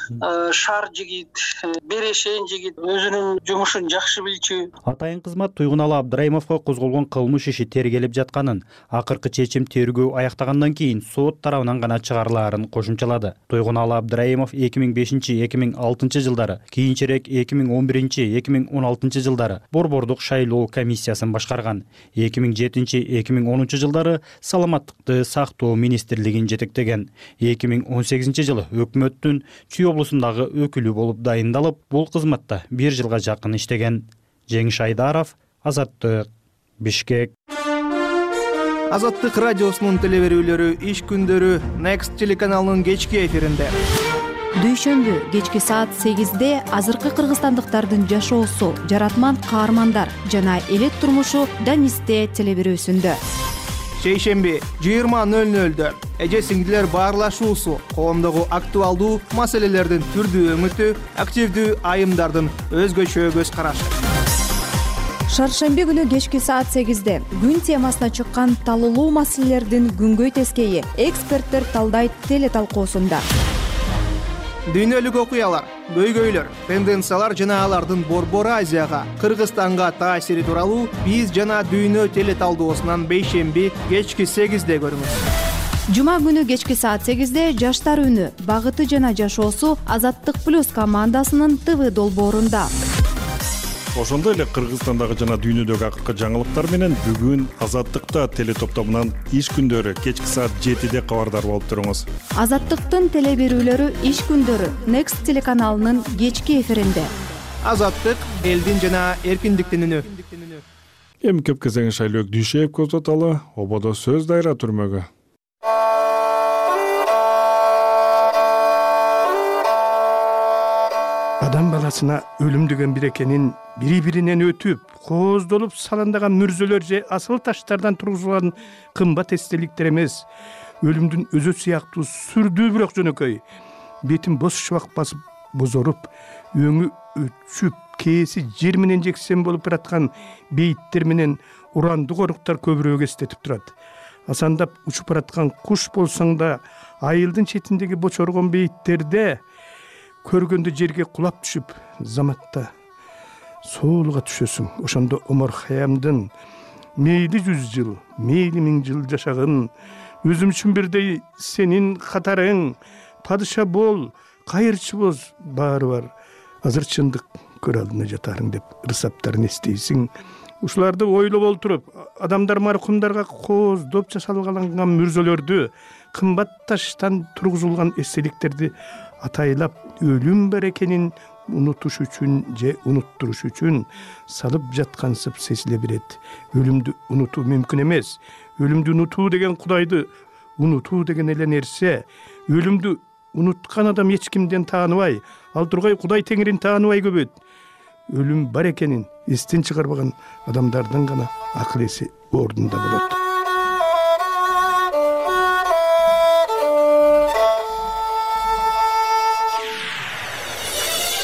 шар жигит, берешен жигит, өзүнүн жумушун жакшы билчү. Атайын кызмат Туйгуналы Абдрайымовго козголгон кылмыш иши тергелип жатканын, акыркы чечим тергөө аяктагандан кийин сот тарабынан гана чыгарылаарын кошумчалады. Туйгуналы Абдрайымов 2005-2006 жылдары, кийинчерээк 2011-2016 жылдары Борбордук шайлоо комиссиясын башкарган. 2007-2010 жылдары саламаттыкты сактоо министрлигин жетектеген. 2018 жылы өкмөттүн Чүй облусундагы өкүлү болуп дайындалып, бул кызматта 1 жылга жакын иштеген. Жеңиш Айдаров, Азаттык, Бишкек. Азаттык радиосунун телеберүүлөрү иш күндөрү Next телеканалынын кечки эфиринде. Дүйшөмбү кечки саат 8-де азыркы кыргызстандыктардын жашоосу, жаратман каармандар жана элет турмушу Данисте телеберүүсүндө. Шейшемби 20:00-дө эже-сиңдилер баарлашуусу, коомдогу актуалдуу маселелердин түрдүү өңүтү, активдүү айымдардын өзгөчө көз карашы. Шаршемби күнү кечки саат 8-де күн темасына чыккан талуулуу маселелердин күнгөй тескейи эксперттер талдайт телеталкуусунда. Дүйнөлүк окуялар, көйгөйлөр, тенденциялар жана алардын Борбор Азияга, Кыргызстанга таасири тууралуу биз жана дүйнө телеталдоосунан бейшемби кечки 8-де көрүңүз. Жума күнү кечки саат 8-де жаштар үнү, багыты жана жашоосу Азаттык плюс командасынын ТВ долбоорунда. Ошондой эле Кыргызстандагы жана дүйнөдөгү акыркы жаңылыктар менен бүгүн Азаттыкта телетоптомунан иш күндөрү кечки саат 7-де кабардар болуп туруңуз. Азаттыктын телеберүүлөрү иш күндөрү Next телеканалынын кечки эфиринде. Азаттык элдин жана эркиндиктин үнү. Эми көп кезең шайлоо Дүйшөев көзөталы, ободо сөз дайра түрмөгү. Адам баласына өлүм деген бир экенин бири-биринен өтүп, кооздолуп саландаган мүрзөлөр же асыл таштардан тургузулган кымбат эстеликтер эмес, өлүмдүн өзү сыяктуу сүрдүү бирок жөнөкөй, бетин боз шыбак басып бозоруп, өңү өчүп, кээси жер менен жексен болуп бараткан бейиттер менен урандуу коруктар көбүрөөк эстетип турат. Асандап учуп бараткан куш болсоң да, айылдын четиндеги бочоргон бейиттерде көргөндө жерге кулап түшүп, заматта соолуга түшөсүң. Ошондо Омар Хаямдын мейли 100 жыл, мейли 1000 жыл жашагын, өзүм үчүн бирдей сенин катарың, падыша бол, кайырчы боз, баары бар. Азыр чындык көрө алдына жатарың деп ырсаптарын эстейсиң. Ушуларды ойлоп олтуруп, адамдар маркумдарга кооздоп жасалгаланган мүрзөлөрдү, кымбат таштан тургузулган эстеликтерди атайлап өлүм бар экенин унутуш үчүн же унуттуруш үчүн салып жаткансып сезиле берет. Өлүмдү унутуу мүмкүн эмес. Өлүмдү унутуу деген Кудайды унутуу деген эле нерсе. Өлүмдү унуткан адам эч кимден тааныбай, ал тургай Кудай Теңирин тааныбай көбөйт. Өлүм бар экенин эстен чыгарбаган адамдардын гана акыл эси ордунда болот.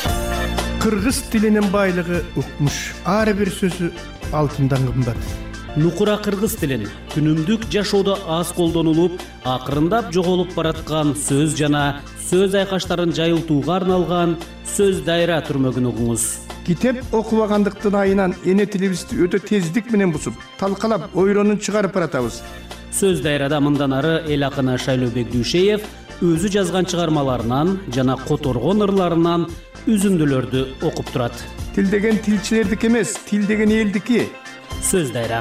Кыргыз тилинин байлыгы укмуш, ар бир сөзү алтындан кымбат. нукура кыргыз тилин күнүмдүк жашоодо аз колдонулуп, акырындап жоголуп бараткан сөз жана сөз айкаштарын жайылтууга арналган сөз дайра түрмөгүн угуңуз. китеп окубагандыктын айынан эне тилибизди өтө тездик менен бузуп, талкалап, ойронун чыгарып баратабыз. Сөз дайрада мындан ары эл акыны Шайлообек Дүйшеев өзү жазган чыгармаларынан жана которгон ырларынан үзүндүлөрдү окуп турат. Тил деген тилчилердики эмес, тил деген элдики. Сөз дайра.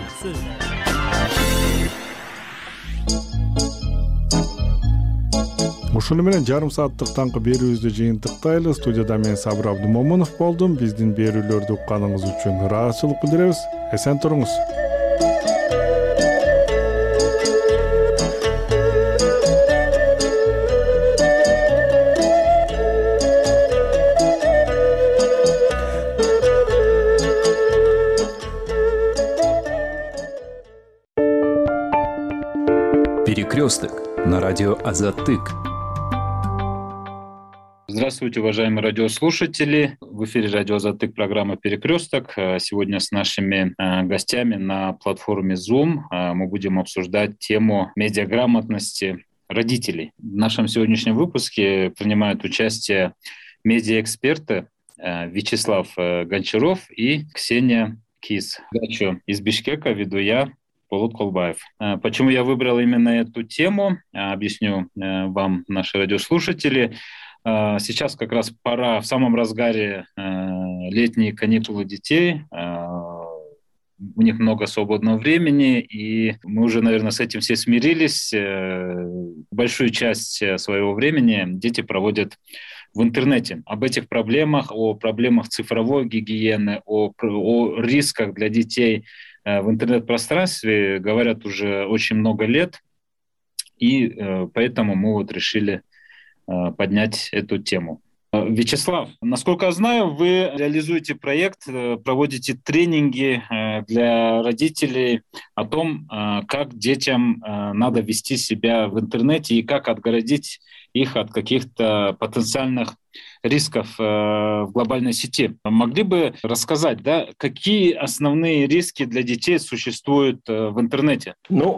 Ушуну менен жарым сааттык таңкы берүүбүздү жыйынтыктайлы. Студияда мен Сабыр Абдумомунов болдум. Биздин берүүлөрдү укканыңыз үчүн ыраазычылык билдиребиз. Эсен туруңуз. Перекресток на радио Азаттык. Здравствуйте, уважаемые радиослушатели. В эфире радио Азаттык, программа «Перекресток». Сегодня с нашими гостями на платформе Zoom мы будем обсуждать тему медиаграмотности родителей. В нашем сегодняшнем выпуске принимают участие медиаэксперты Вячеслав Гончаров и Ксения Кис. Передачу из Бишкека веду я, Болот Колбаев. Почему я выбрал именно эту тему, объясню вам, наши радиослушатели. Сейчас как раз пора, в самом разгаре летние каникулы детей, у них много свободного времени, и мы уже, наверное, с этим все смирились. Большую часть своего времени дети проводят в интернете. Об этих проблемах, о проблемах цифровой гигиены, о рисках для детей в интернет-пространстве говорят уже очень много лет, и поэтому мы вот решили поднять эту тему. Вячеслав, насколько я знаю, вы реализуете проект, проводите тренинги для родителей о том, как детям надо вести себя в интернете и как отгородить их от каких-то потенциальных рисков в глобальной сети. Могли бы рассказать, да, какие основные риски для детей существуют в интернете?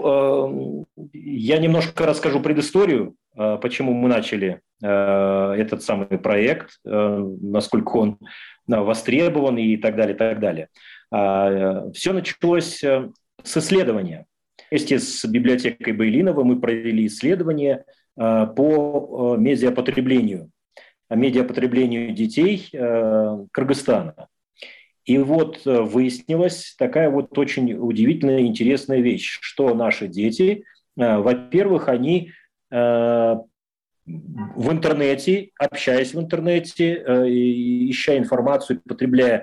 Я немножко расскажу предысторию, почему мы начали этот самый проект, насколько он востребован и так далее, так далее. Все началось с исследования. Вместе с библиотекой Байлинова мы провели исследование по медиапотреблению детей Кыргызстана. И вот выяснилась такая вот очень удивительная и интересная вещь, что наши дети, во-первых, они в интернете, общаясь в интернете, ища информацию, потребляя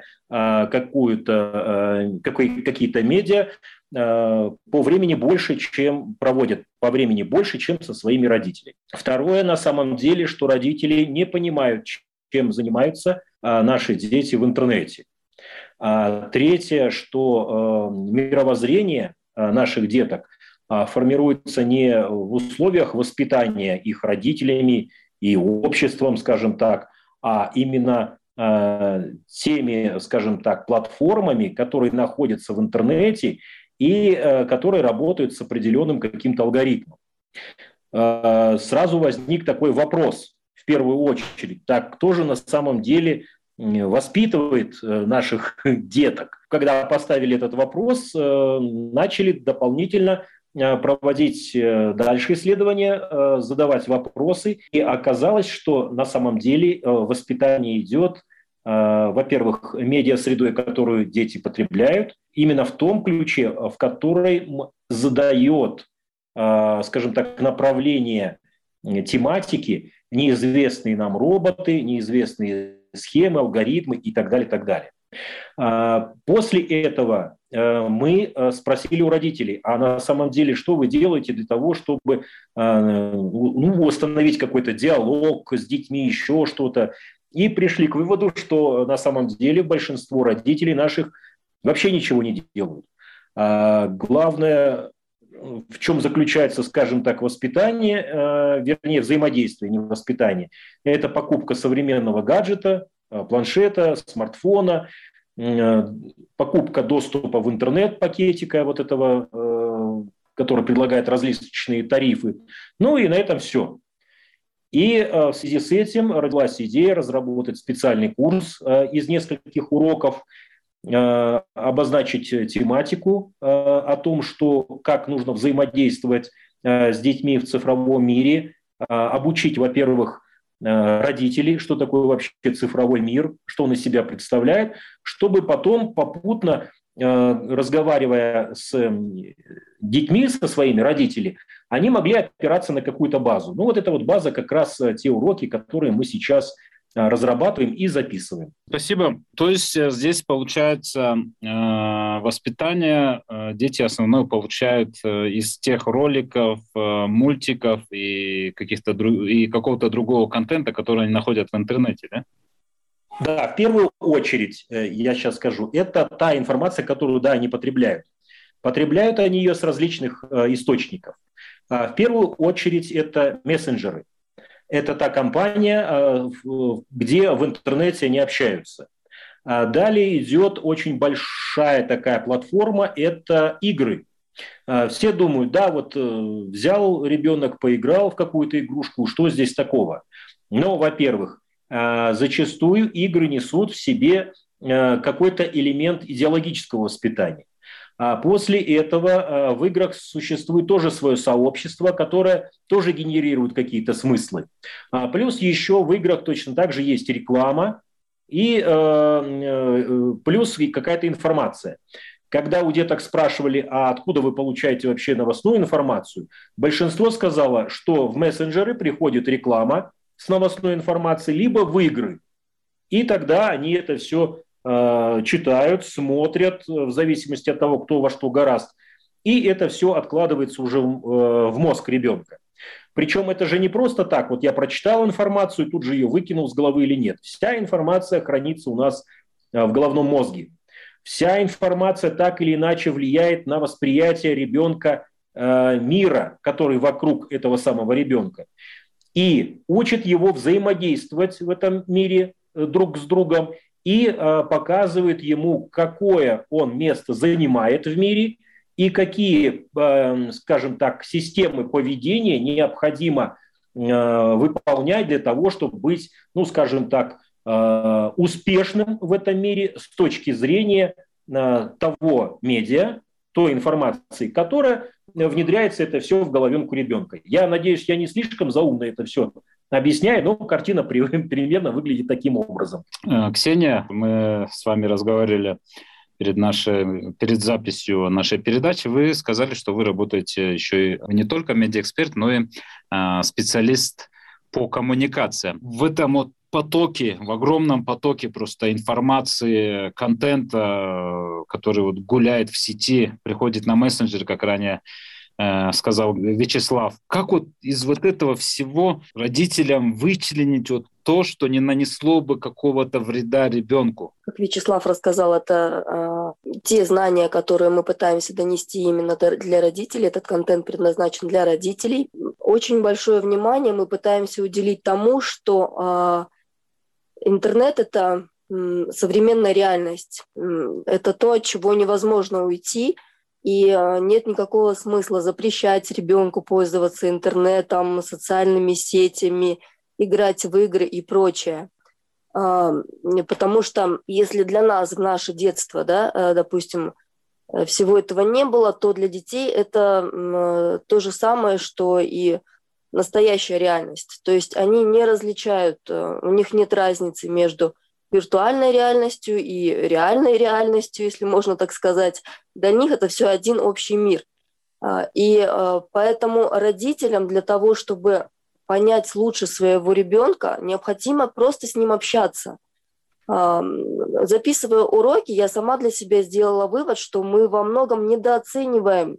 какие-то медиа, по времени больше, чем со своими родителями. Второе, на самом деле, что родители не понимают, чем занимаются наши дети в интернете. Третье, что мировоззрение наших деток формируется не в условиях воспитания их родителями и обществом, скажем так, а именно теми, скажем так, платформами, которые находятся в интернете и которые работают с определенным каким-то алгоритмом. Сразу возник такой вопрос, в первую очередь, так кто же на самом деле воспитывает наших деток? Когда поставили этот вопрос, начали дополнительно проводить дальше исследования, задавать вопросы. И оказалось, что на самом деле воспитание идет, во-первых, медиасредой, которую дети потребляют, именно в том ключе, в которой задает, скажем так, направление тематики неизвестные нам роботы, неизвестные схемы, алгоритмы и так далее, и так далее. После этого мы спросили у родителей, а на самом деле что вы делаете для того, чтобы установить какой-то диалог с детьми, еще что-то. И пришли к выводу, что на самом деле большинство родителей наших вообще ничего не делают. Главное, в чем заключается, скажем так, воспитание, вернее, взаимодействие, не воспитание, это покупка современного гаджета, планшета, смартфона, покупка доступа в интернет пакетика вот этого, который предлагает различные тарифы. Ну и на этом все. И в связи с этим родилась идея разработать специальный курс из нескольких уроков, обозначить тематику о том, как нужно взаимодействовать с детьми в цифровом мире, обучить, во-первых, родителей, что такое вообще цифровой мир, что он из себя представляет, чтобы потом попутно, разговаривая с детьми, со своими родителями, они могли опираться на какую-то базу. Ну вот эта вот база как раз те уроки, которые мы сейчас разрабатываем и записываем. Спасибо. То есть здесь получается воспитание дети основное получают из тех роликов, мультиков и какого-то другого контента, который они находят в интернете, да? Да, в первую очередь, я сейчас скажу, это та информация, которую, да, они потребляют. Потребляют они ее с различных источников. В первую очередь это мессенджеры. Это та компания, где в интернете они общаются. Далее идет очень большая такая платформа, это игры. Все думают, да, вот взял ребенок, поиграл в какую-то игрушку, что здесь такого? Но, во-первых, зачастую игры несут в себе какой-то элемент идеологического воспитания. После этого в играх существует тоже свое сообщество, которое тоже генерирует какие-то смыслы. Плюс еще в играх точно так же есть реклама и плюс какая-то информация. Когда у деток спрашивали, а откуда вы получаете вообще новостную информацию, большинство сказало, что в мессенджеры приходит реклама с новостной информацией, либо в игры. И тогда они это все читают, смотрят, в зависимости от того, кто во что горазд. И это все откладывается уже в мозг ребенка. Причем это же не просто так, вот я прочитал информацию, тут же ее выкинул с головы или нет. Вся информация хранится у нас в головном мозге. Вся информация так или иначе влияет на восприятие ребенка мира, который вокруг этого самого ребенка. И учит его взаимодействовать в этом мире друг с другом и показывает ему, какое он место занимает в мире и какие, скажем так, системы поведения необходимо выполнять для того, чтобы быть, ну, скажем так, успешным в этом мире с точки зрения того медиа, той информации, которая внедряется это все в головенку ребенка. Я надеюсь, я не слишком заумно это все объясняю, но картина примерно выглядит таким образом. Ксения, мы с вами разговаривали перед записью нашей передачи. Вы сказали, что вы работаете еще и не только медиаэксперт, но и специалист по коммуникациям. В этом вот потоке, в огромном потоке просто информации, контента, который вот гуляет в сети, приходит на мессенджер, как ранее сказал Вячеслав. Как вот из вот этого всего родителям вычленить вот то, что не нанесло бы какого-то вреда ребенку? Как Вячеслав рассказал, это те знания, которые мы пытаемся донести именно для родителей. Этот контент предназначен для родителей. Очень большое внимание мы пытаемся уделить тому, что интернет — это современная реальность. Это то, от чего невозможно уйти. И нет никакого смысла запрещать ребенку пользоваться интернетом, социальными сетями, играть в игры и прочее. Потому что если для нас в наше детство, да, допустим, всего этого не было, то для детей это то же самое, что и настоящая реальность. То есть они не различают, у них нет разницы между виртуальной реальностью и реальной реальностью, если можно так сказать. Для них это все один общий мир. И поэтому родителям для того, чтобы понять лучше своего ребенка, необходимо просто с ним общаться. Записывая уроки, я сама для себя сделала вывод, что мы во многом недооцениваем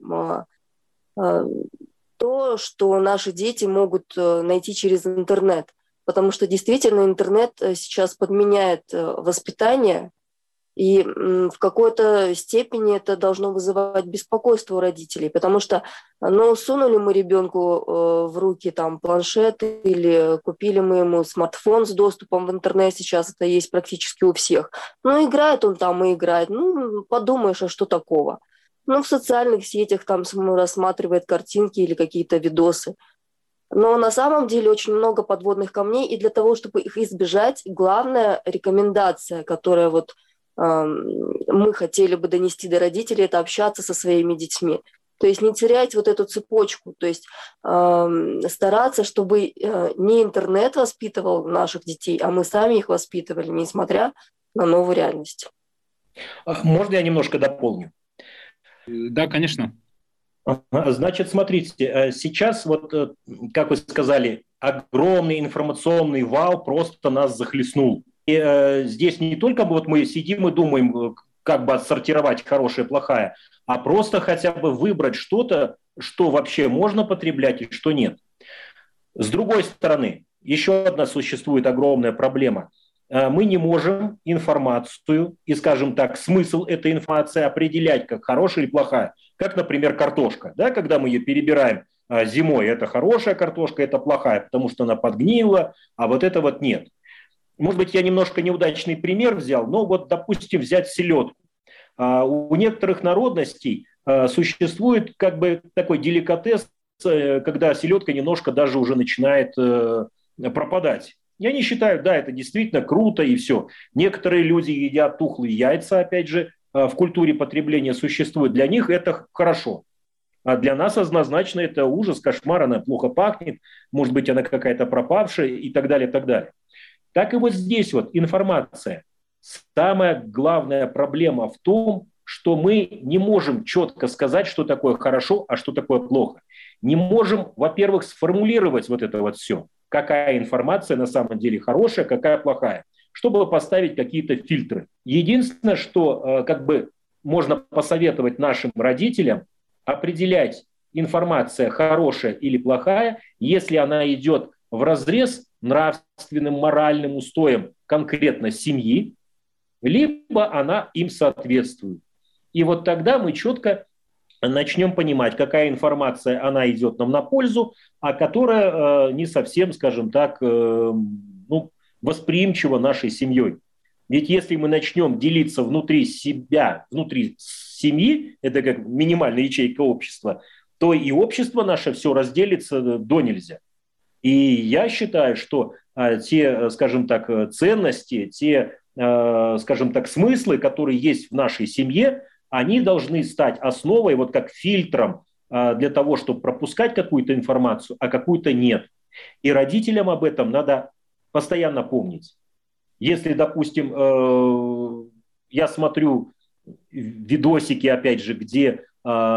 то, что наши дети могут найти через интернет. Потому что действительно интернет сейчас подменяет воспитание, И в какой-то степени это должно вызывать беспокойство у родителей, потому что, сунули мы ребенку в руки там планшет или купили мы ему смартфон с доступом в интернет, сейчас это есть практически у всех. Играет он там и играет. Подумаешь, а что такого? В социальных сетях там рассматривает картинки или какие-то видосы. Но на самом деле очень много подводных камней, и для того, чтобы их избежать, главная рекомендация, которая мы хотели бы донести до родителей, это общаться со своими детьми. То есть не терять эту цепочку, то есть стараться, чтобы не интернет воспитывал наших детей, а мы сами их воспитывали, несмотря на новую реальность. Можно я немножко дополню? Да, конечно. Значит, смотрите, сейчас, как вы сказали, огромный информационный вал просто нас захлестнул. И здесь не только мы сидим и думаем, как бы отсортировать хорошее и плохое, а просто хотя бы выбрать что-то, что вообще можно потреблять и что нет. С другой стороны, еще одна существует огромная проблема. Мы не можем информацию и, скажем так, смысл этой информации определять как хорошая или плохая. Как, например, картошка. Да, когда мы ее перебираем зимой, это хорошая картошка, это плохая, потому что она подгнила, а это нет. Может быть, я немножко неудачный пример взял, но допустим, взять селедку. У некоторых народностей существует как бы такой деликатес, когда селедка немножко даже уже начинает пропадать. Я не считаю, да, это действительно круто и все. Некоторые люди едят тухлые яйца, опять же, в культуре потребления существует. Для них это хорошо. А для нас однозначно это ужас, кошмар, она плохо пахнет, может быть, она какая-то пропавшая и так далее, и так далее. Так и здесь информация. Самая главная проблема в том, что мы не можем четко сказать, что такое хорошо, а что такое плохо. Не можем, во-первых, сформулировать это все. Какая информация на самом деле хорошая, какая плохая, чтобы поставить какие-то фильтры. Единственное, что можно посоветовать нашим родителям, определять, информация хорошая или плохая, если она идет вразрез нравственным, моральным устоям конкретно семьи, либо она им соответствует. И тогда мы четко начнем понимать, какая информация она идет нам на пользу, а которая не совсем, скажем так, восприимчива нашей семьей. Ведь если мы начнем делиться внутри себя, внутри семьи, это как минимальная ячейка общества, то и общество наше все разделится до нельзя. И я считаю, что те, скажем так, ценности, те, скажем так, смыслы, которые есть в нашей семье, они должны стать основой, как фильтром для того, чтобы пропускать какую-то информацию, а какую-то нет. И родителям об этом надо постоянно помнить. Если, допустим, я смотрю видосики, опять же, где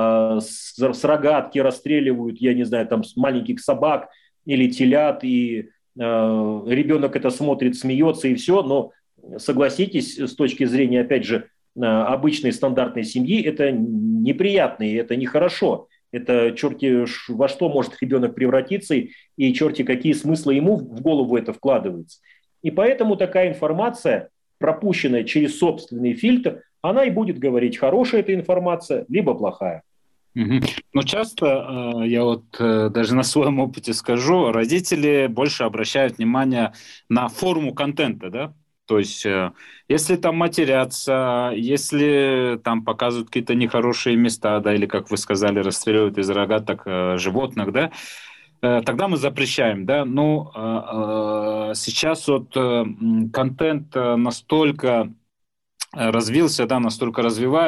с рогатки расстреливают, я не знаю, там маленьких собак или телят, и ребенок это смотрит, смеется и все, но согласитесь, с точки зрения, опять же, обычной стандартной семьи, это неприятно, и это нехорошо. Это черти во что может ребенок превратиться, и черти какие смыслы ему в голову это вкладывается. И поэтому такая информация, пропущенная через собственный фильтр, она и будет говорить, хорошая эта информация, либо плохая. Но часто, я даже на своем опыте скажу, родители больше обращают внимание на форму контента, да? То есть, если там матерятся, если там показывают какие-то нехорошие места, да, или, как вы сказали, расстреливают из рогаток животных, да, тогда мы запрещаем, да. Но сейчас контент настолько развился, да, настолько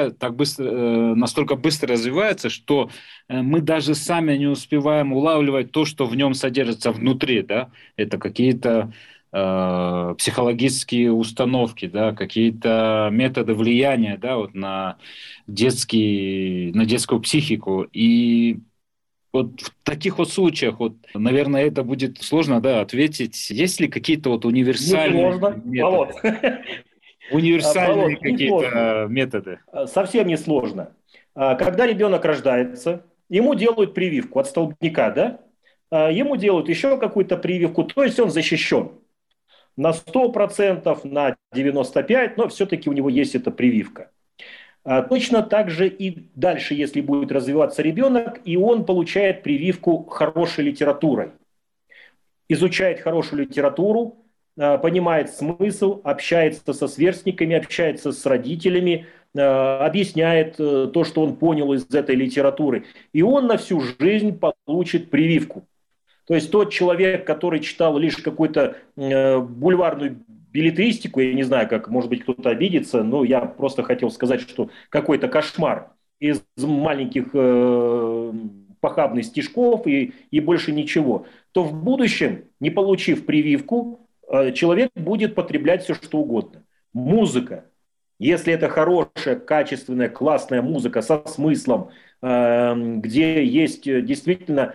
быстро развивается, что мы даже сами не успеваем улавливать то, что в нем содержится внутри, да. Это какие-то психологические установки, да, какие-то методы влияния, да, на детскую психику. И в таких случаях, наверное, это будет сложно, да, ответить. Есть ли какие-то универсальные методы? Универсальные какие-то методы? Совсем не сложно. Когда ребенок рождается, ему делают прививку от столбняка, да? Ему делают еще какую-то прививку, то есть он защищен. на 100%, на 95%, но все-таки у него есть эта прививка. Точно так же и дальше, если будет развиваться ребенок, и он получает прививку хорошей литературой. Изучает хорошую литературу, понимает смысл, общается со сверстниками, общается с родителями, объясняет то, что он понял из этой литературы. И он на всю жизнь получит прививку. То есть тот человек, который читал лишь какую-то бульварную беллетристику, я не знаю, как, может быть, кто-то обидится, но я просто хотел сказать, что какой-то кошмар из маленьких похабных стишков и больше ничего, то в будущем, не получив прививку, человек будет потреблять все, что угодно. Музыка. Если это хорошая, качественная, классная музыка со смыслом, где есть действительно,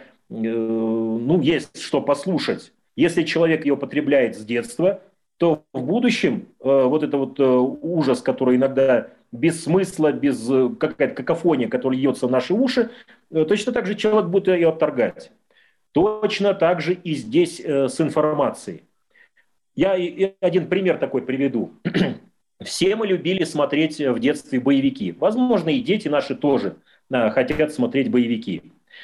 есть что послушать. Если человек ее потребляет с детства, то в будущем вот это вот ужас, который иногда без смысла, без какая-то какофония, которая льется в наши уши, точно так же человек будет ее отторгать. Точно так же и здесь с информацией. Я один пример такой приведу. Все мы любили смотреть в детстве боевики. Возможно, и дети наши тоже хотят смотреть боевики.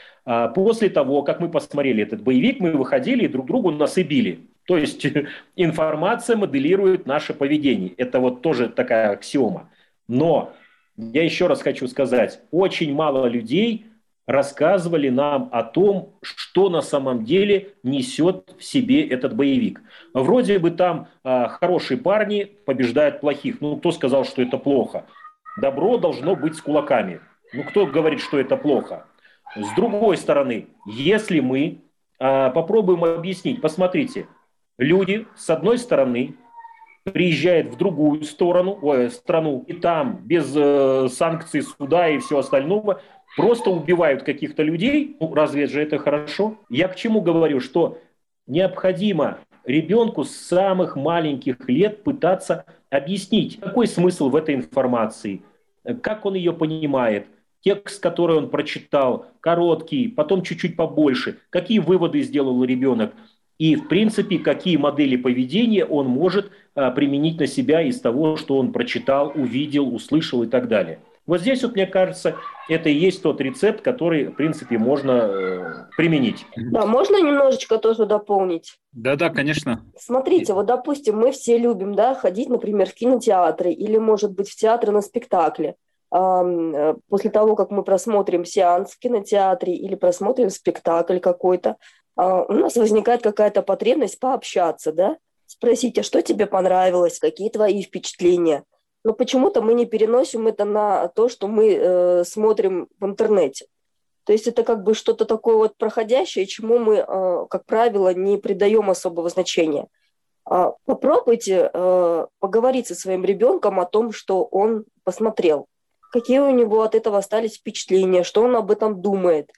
После того, как мы посмотрели этот боевик, мы выходили и друг другу нас и били. То есть информация моделирует наше поведение. Это вот тоже такая аксиома. Но я еще раз хочу сказать, очень мало людей рассказывали нам о том, что на самом деле несет в себе этот боевик. Вроде бы там хорошие парни побеждают плохих. Ну, кто сказал, что это плохо? Добро должно быть с кулаками. Ну, кто говорит, что это плохо? С другой стороны, если мы попробуем объяснить, посмотрите, люди с одной стороны приезжают в другую страну, и там без санкций суда и всего остального просто убивают каких-то людей. Ну, разве же это хорошо? Я к чему говорю, что необходимо ребенку с самых маленьких лет пытаться объяснить, какой смысл в этой информации, как он ее понимает, текст, который он прочитал, короткий, потом чуть-чуть побольше, какие выводы сделал ребенок и, в принципе, какие модели поведения он может применить на себя из того, что он прочитал, увидел, услышал и так далее. Вот здесь, вот, мне кажется, это и есть тот рецепт, который, в принципе, можно применить. Да, можно немножечко тоже дополнить? Да, конечно. Смотрите, вот, допустим, мы все любим, да, ходить, например, в кинотеатры или, может быть, в театры на спектакле. После того, как мы просмотрим сеанс в кинотеатре или просмотрим спектакль какой-то, у нас возникает какая-то потребность пообщаться, да, спросить, а что тебе понравилось, какие твои впечатления. Но почему-то мы не переносим это на то, что мы смотрим в интернете. То есть это как бы что-то такое вот проходящее, чему мы, как правило, не придаем особого значения. Попробуйте поговорить со своим ребенком о том, что он посмотрел, какие у него от этого остались впечатления, что он об этом думает.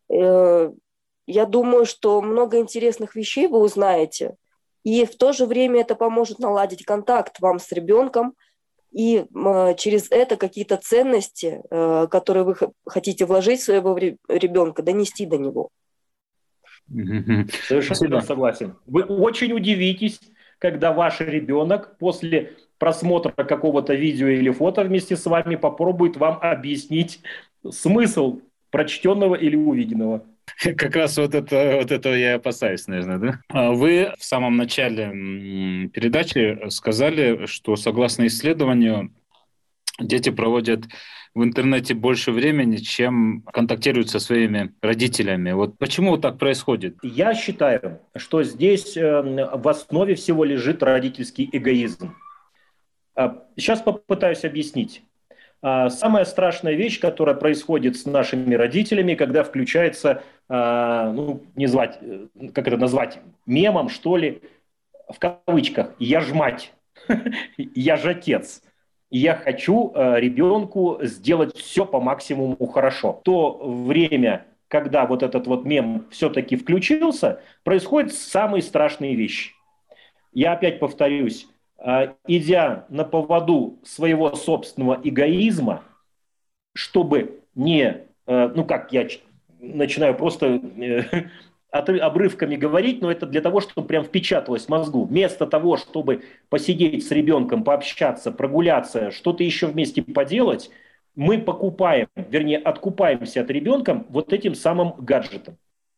Я думаю, что много интересных вещей вы узнаете, и в то же время это поможет наладить контакт вам с ребенком, и через это какие-то ценности, которые вы хотите вложить в своего ребенка, донести до него. Совершенно согласен. Вы очень удивитесь, когда ваш ребенок после просмотра какого-то видео или фото вместе с вами попробует вам объяснить смысл прочтенного или увиденного. Как раз вот этого я опасаюсь, наверное, да? Вы в самом начале передачи сказали, что согласно исследованию дети проводят в интернете больше времени, чем контактируют со своими родителями. Вот почему так происходит? Я считаю, что здесь в основе всего лежит родительский эгоизм. Сейчас попытаюсь объяснить. Самая страшная вещь, которая происходит с нашими родителями, когда включается, не звать, как это назвать, мемом, что ли, в кавычках, «я ж мать», «я ж отец». Я хочу ребенку сделать все по максимуму хорошо. То время, когда вот этот вот мем все-таки включился, происходят самые страшные вещи. Я опять повторюсь, идя на поводу своего собственного эгоизма, чтобы не, я начинаю просто обрывками говорить, но это для того, чтобы прям впечаталось в мозгу. Вместо того, чтобы посидеть с ребенком, пообщаться, прогуляться, что-то еще вместе поделать, мы покупаем, вернее, откупаемся от ребенка вот этим самым гаджетом.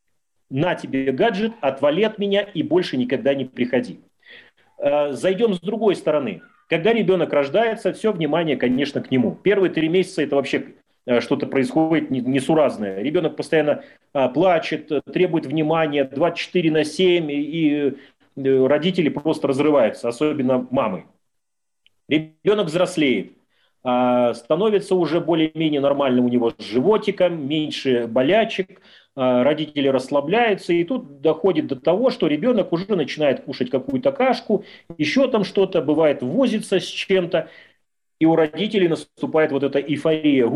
На тебе гаджет, отвали от меня и больше никогда не приходи. Зайдем с другой стороны. Когда ребенок рождается, все внимание, конечно, к нему. Первые 3 месяца это вообще что-то происходит несуразное. Ребенок постоянно плачет, требует внимания 24/7, и родители просто разрываются, особенно мамы. Ребенок взрослеет, становится уже более-менее нормально у него с животиком, меньше болячек, родители расслабляются, и тут доходит до того, что ребенок уже начинает кушать какую-то кашку, еще там что-то, бывает возится с чем-то, и у родителей наступает вот эта эйфория.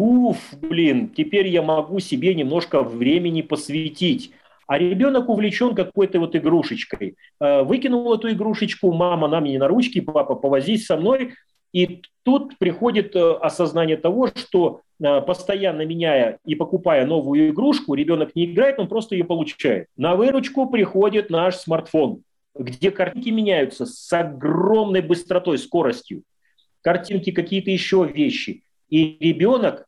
Теперь я могу себе немножко времени посвятить. А ребенок увлечен какой-то вот игрушечкой. Выкинул эту игрушечку, мама на мне на ручки, папа, повозись со мной. И тут приходит осознание того, что постоянно меняя и покупая новую игрушку, ребенок не играет, он просто ее получает. На выручку приходит наш смартфон, где картинки меняются с огромной быстротой, скоростью. Картинки, какие-то еще вещи. И ребенок,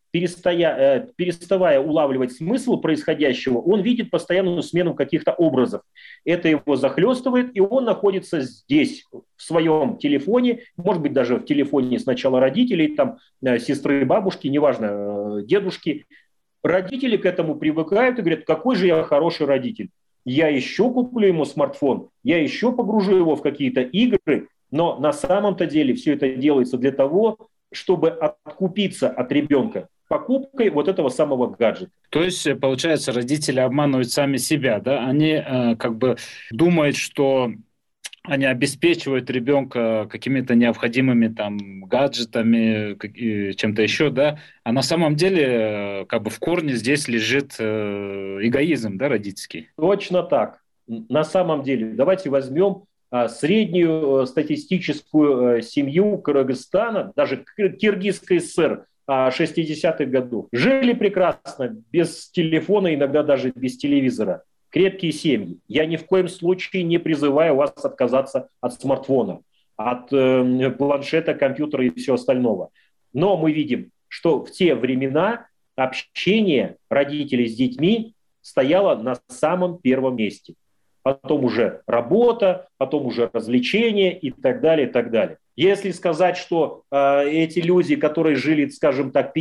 переставая улавливать смысл происходящего, он видит постоянную смену каких-то образов. Это его захлестывает, и он находится здесь, в своем телефоне, может быть, даже в телефоне сначала родителей, там, сестры, бабушки, неважно, дедушки. Родители к этому привыкают и говорят, какой же я хороший родитель. Я еще куплю ему смартфон, я еще погружу его в какие-то игры, но на самом-то деле все это делается для того, чтобы откупиться от ребенка покупкой вот этого самого гаджета. То есть, получается, родители обманывают сами себя, да? Они как бы думают, что они обеспечивают ребенка какими-то необходимыми там гаджетами, чем-то еще, да? А на самом деле, как бы в корне здесь лежит эгоизм, да, родительский? Точно так. На самом деле, давайте возьмем среднюю статистическую семью Кыргызстана, даже Киргизской ССР 60-х годов. Жили прекрасно, без телефона, иногда даже без телевизора. Крепкие семьи. Я ни в коем случае не призываю вас отказаться от смартфона, от планшета, компьютера и всего остального. Но мы видим, что в те времена общение родителей с детьми стояло на самом первом месте. Потом уже работа, потом уже развлечения и так далее, и так далее. Если сказать, что эти люди, которые жили, скажем так,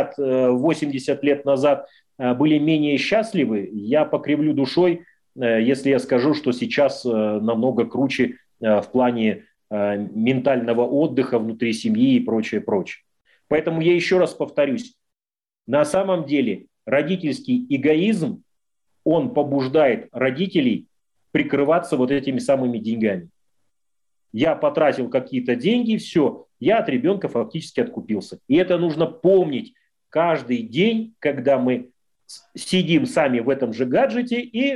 50-80 лет назад, были менее счастливы, я покривлю душой, если я скажу, что сейчас намного круче в плане ментального отдыха внутри семьи и прочее, прочее. Поэтому я еще раз повторюсь, на самом деле родительский эгоизм, он побуждает родителей прикрываться вот этими самыми деньгами. Я потратил какие-то деньги, все, я от ребенка фактически откупился. И это нужно помнить каждый день, когда мы сидим сами в этом же гаджете и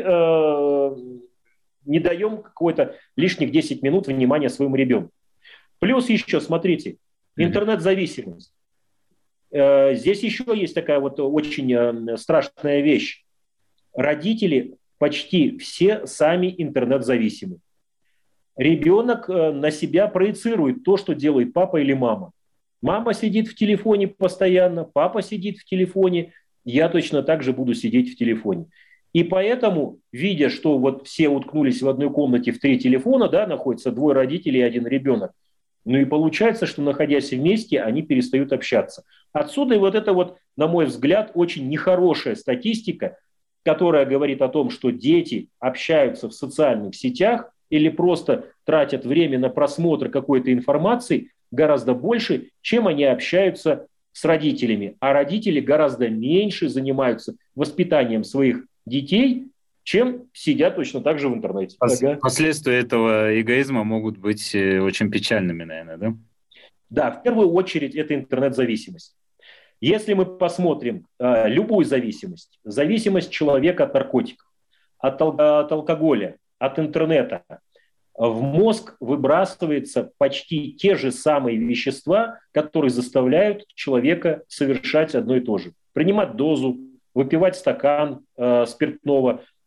не даем какое-то лишних 10 минут внимания своему ребенку. Плюс еще, смотрите, интернет-зависимость. Здесь еще есть такая вот очень страшная вещь. Родители почти все сами интернет-зависимы. Ребенок на себя проецирует то, что делает папа или мама. Мама сидит в телефоне постоянно, папа сидит в телефоне, я точно так же буду сидеть в телефоне. И поэтому, видя, что вот все уткнулись в одной комнате в 3 телефона, да, находятся 2 родителей и 1 ребенок, ну и получается, что, находясь вместе, они перестают общаться. Отсюда и вот это вот, на мой взгляд, очень нехорошая статистика, которая говорит о том, что дети общаются в социальных сетях или просто тратят время на просмотр какой-то информации гораздо больше, чем они общаются с родителями. А родители гораздо меньше занимаются воспитанием своих детей, чем сидят точно так же в интернете. Последствия этого эгоизма могут быть очень печальными, наверное, да? Да, в первую очередь это интернет-зависимость. Если мы посмотрим любую зависимость, зависимость человека от наркотиков, от алкоголя, от интернета, в мозг выбрасываются почти те же самые вещества, которые заставляют человека совершать одно и то же. Принимать дозу, выпивать стакан спиртного,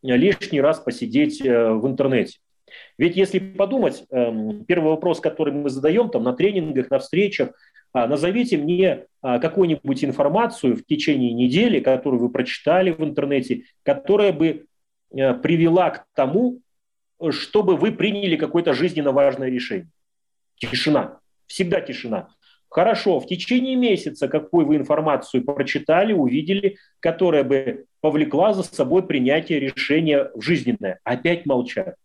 лишний раз посидеть в интернете. Ведь если подумать, первый вопрос, который мы задаем там, на тренингах, на встречах, назовите мне какую-нибудь информацию в течение недели, которую вы прочитали в интернете, которая бы привела к тому, чтобы вы приняли какое-то жизненно важное решение. Тишина. Всегда тишина. Хорошо, в течение месяца какую вы информацию прочитали, увидели, которая бы повлекла за собой принятие решения жизненное? Опять молчат.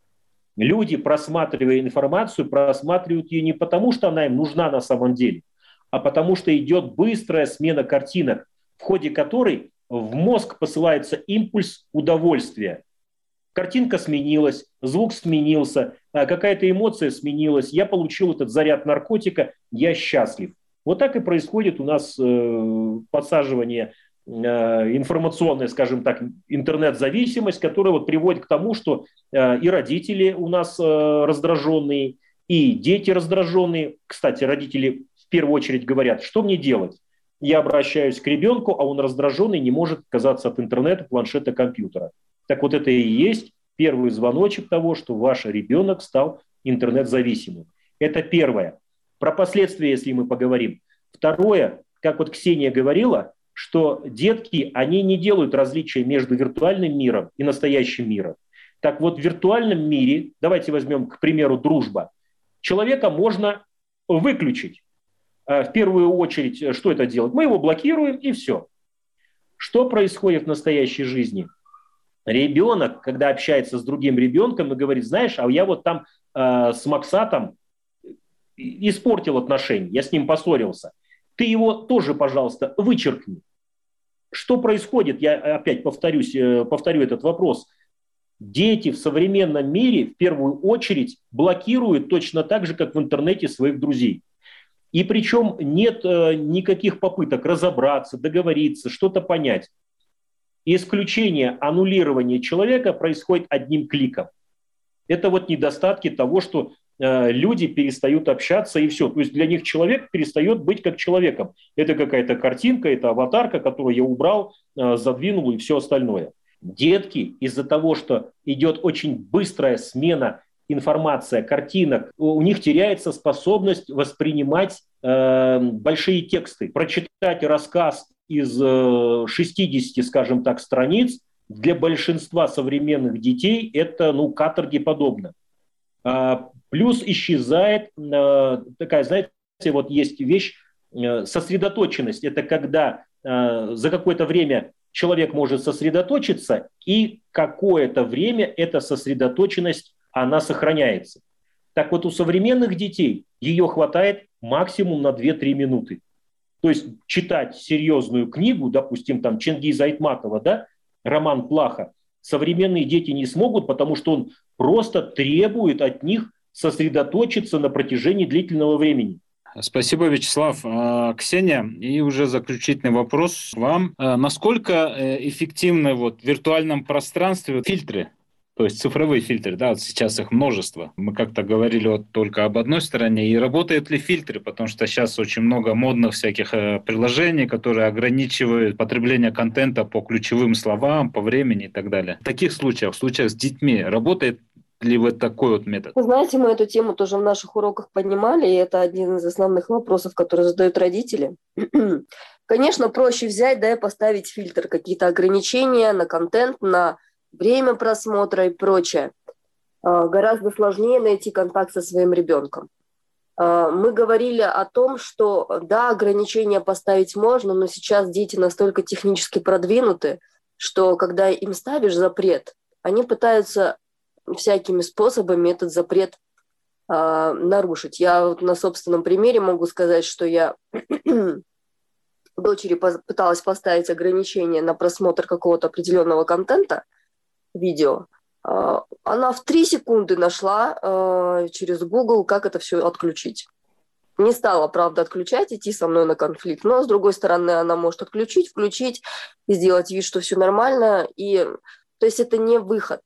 Люди, просматривая информацию, просматривают ее не потому, что она им нужна на самом деле, а потому что идет быстрая смена картинок, в ходе которой в мозг посылается импульс удовольствия. Картинка сменилась, звук сменился, какая-то эмоция сменилась, я получил этот заряд наркотика, я счастлив. Вот так и происходит у нас подсаживание информационная, скажем так, интернет-зависимость, которая вот приводит к тому, что и родители у нас раздраженные, и дети раздраженные. Кстати, родители в первую очередь говорят, что мне делать? Я обращаюсь к ребенку, а он раздраженный, не может отказаться от интернета, планшета, компьютера. Так вот это и есть первый звоночек того, что ваш ребенок стал интернет-зависимым. Это первое. Про последствия, если мы поговорим. Второе, как вот Ксения говорила, что детки, они не делают различия между виртуальным миром и настоящим миром. Так вот, в виртуальном мире, давайте возьмем, к примеру, дружба, человека можно выключить. В первую очередь, что это делать? Мы его блокируем, и все. Что происходит в настоящей жизни? Ребенок, когда общается с другим ребенком и говорит, знаешь, а я вот там с Максатом испортил отношения, я с ним поссорился. Ты его тоже, пожалуйста, вычеркни. Что происходит? Я опять повторю этот вопрос. Дети в современном мире в первую очередь блокируют точно так же, как в интернете, своих друзей. И причем нет никаких попыток разобраться, договориться, что-то понять. Исключение, аннулирование человека происходит одним кликом. Это вот недостатки того, что люди перестают общаться и все. То есть для них человек перестает быть как человеком. Это какая-то картинка, это аватарка, которую я убрал, задвинул и все остальное. Детки из-за того, что идет очень быстрая смена информации, картинок, у них теряется способность воспринимать большие тексты. Прочитать рассказ из 60, скажем так, страниц для большинства современных детей это каторге подобно. Плюс исчезает такая, знаете, вот есть вещь, сосредоточенность. Это когда за какое-то время человек может сосредоточиться, и какое-то время эта сосредоточенность, она сохраняется. Так вот, у современных детей ее хватает максимум на 2-3 минуты. То есть читать серьезную книгу, допустим, там Чингиза Айтматова, да, роман «Плаха», современные дети не смогут, потому что он просто требует от них сосредоточиться на протяжении длительного времени. Спасибо, Вячеслав. Ксения, и уже заключительный вопрос к вам. Насколько эффективны в виртуальном пространстве фильтры? То есть цифровые фильтры, да, вот сейчас их множество. Мы как-то говорили только об одной стороне. И работают ли фильтры? Потому что сейчас очень много модных всяких приложений, которые ограничивают потребление контента по ключевым словам, по времени и так далее. В таких случаях, в случаях с детьми, работает ли вот такой вот метод? Вы знаете, мы эту тему тоже в наших уроках поднимали, и это один из основных вопросов, которые задают родители. Конечно, проще взять, да, и поставить фильтр, какие-то ограничения на контент, на время просмотра и прочее. Гораздо сложнее найти контакт со своим ребенком. Мы говорили о том, что да, ограничения поставить можно, но сейчас дети настолько технически продвинуты, что когда им ставишь запрет, они пытаются всякими способами этот запрет нарушить. Я вот на собственном примере могу сказать, что я дочери пыталась поставить ограничения на просмотр какого-то определенного контента, видео. Она в 3 секунды нашла через Google, как это все отключить. Не стала, правда, отключать, идти со мной на конфликт, но, с другой стороны, она может отключить, включить и сделать вид, что все нормально. И, то есть это не выход.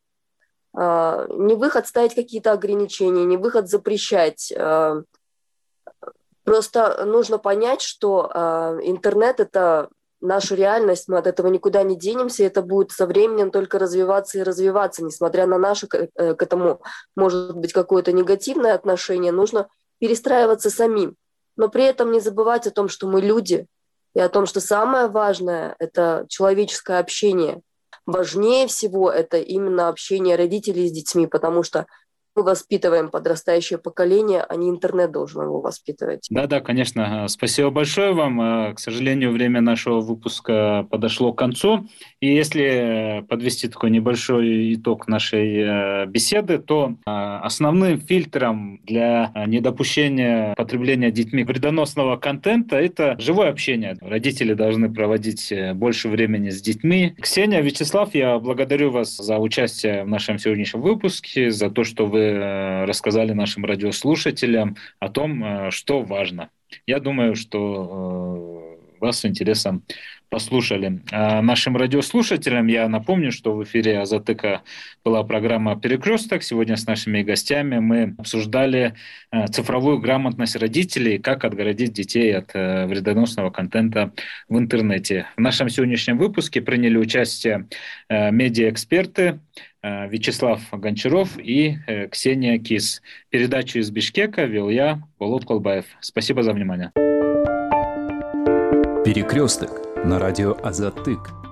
Не выход ставить какие-то ограничения, не выход запрещать. Просто нужно понять, что интернет – это нашу реальность, мы от этого никуда не денемся, и это будет со временем только развиваться и развиваться. Несмотря на наше к этому, может быть, какое-то негативное отношение, нужно перестраиваться самим. Но при этом не забывать о том, что мы люди, и о том, что самое важное – это человеческое общение. Важнее всего это именно общение родителей с детьми, потому что мы воспитываем подрастающее поколение, а не интернет должен его воспитывать. Да, конечно. Спасибо большое вам. К сожалению, время нашего выпуска подошло к концу. И если подвести такой небольшой итог нашей беседы, то основным фильтром для недопущения потребления детьми вредоносного контента – это живое общение. Родители должны проводить больше времени с детьми. Ксения, Вячеслав, я благодарю вас за участие в нашем сегодняшнем выпуске, за то, что вы рассказали нашим радиослушателям о том, что важно. Я думаю, что вас с интересом послушали. А нашим радиослушателям я напомню, что в эфире Азатыка была программа «Перекресток». Сегодня с нашими гостями мы обсуждали цифровую грамотность родителей, как отгородить детей от вредоносного контента в интернете. В нашем сегодняшнем выпуске приняли участие медиаэксперты Вячеслав Гончаров и Ксения Кис. Передачу из Бишкека вел я, Болот Колбаев. Спасибо за внимание. Перекресток на радио Азатык.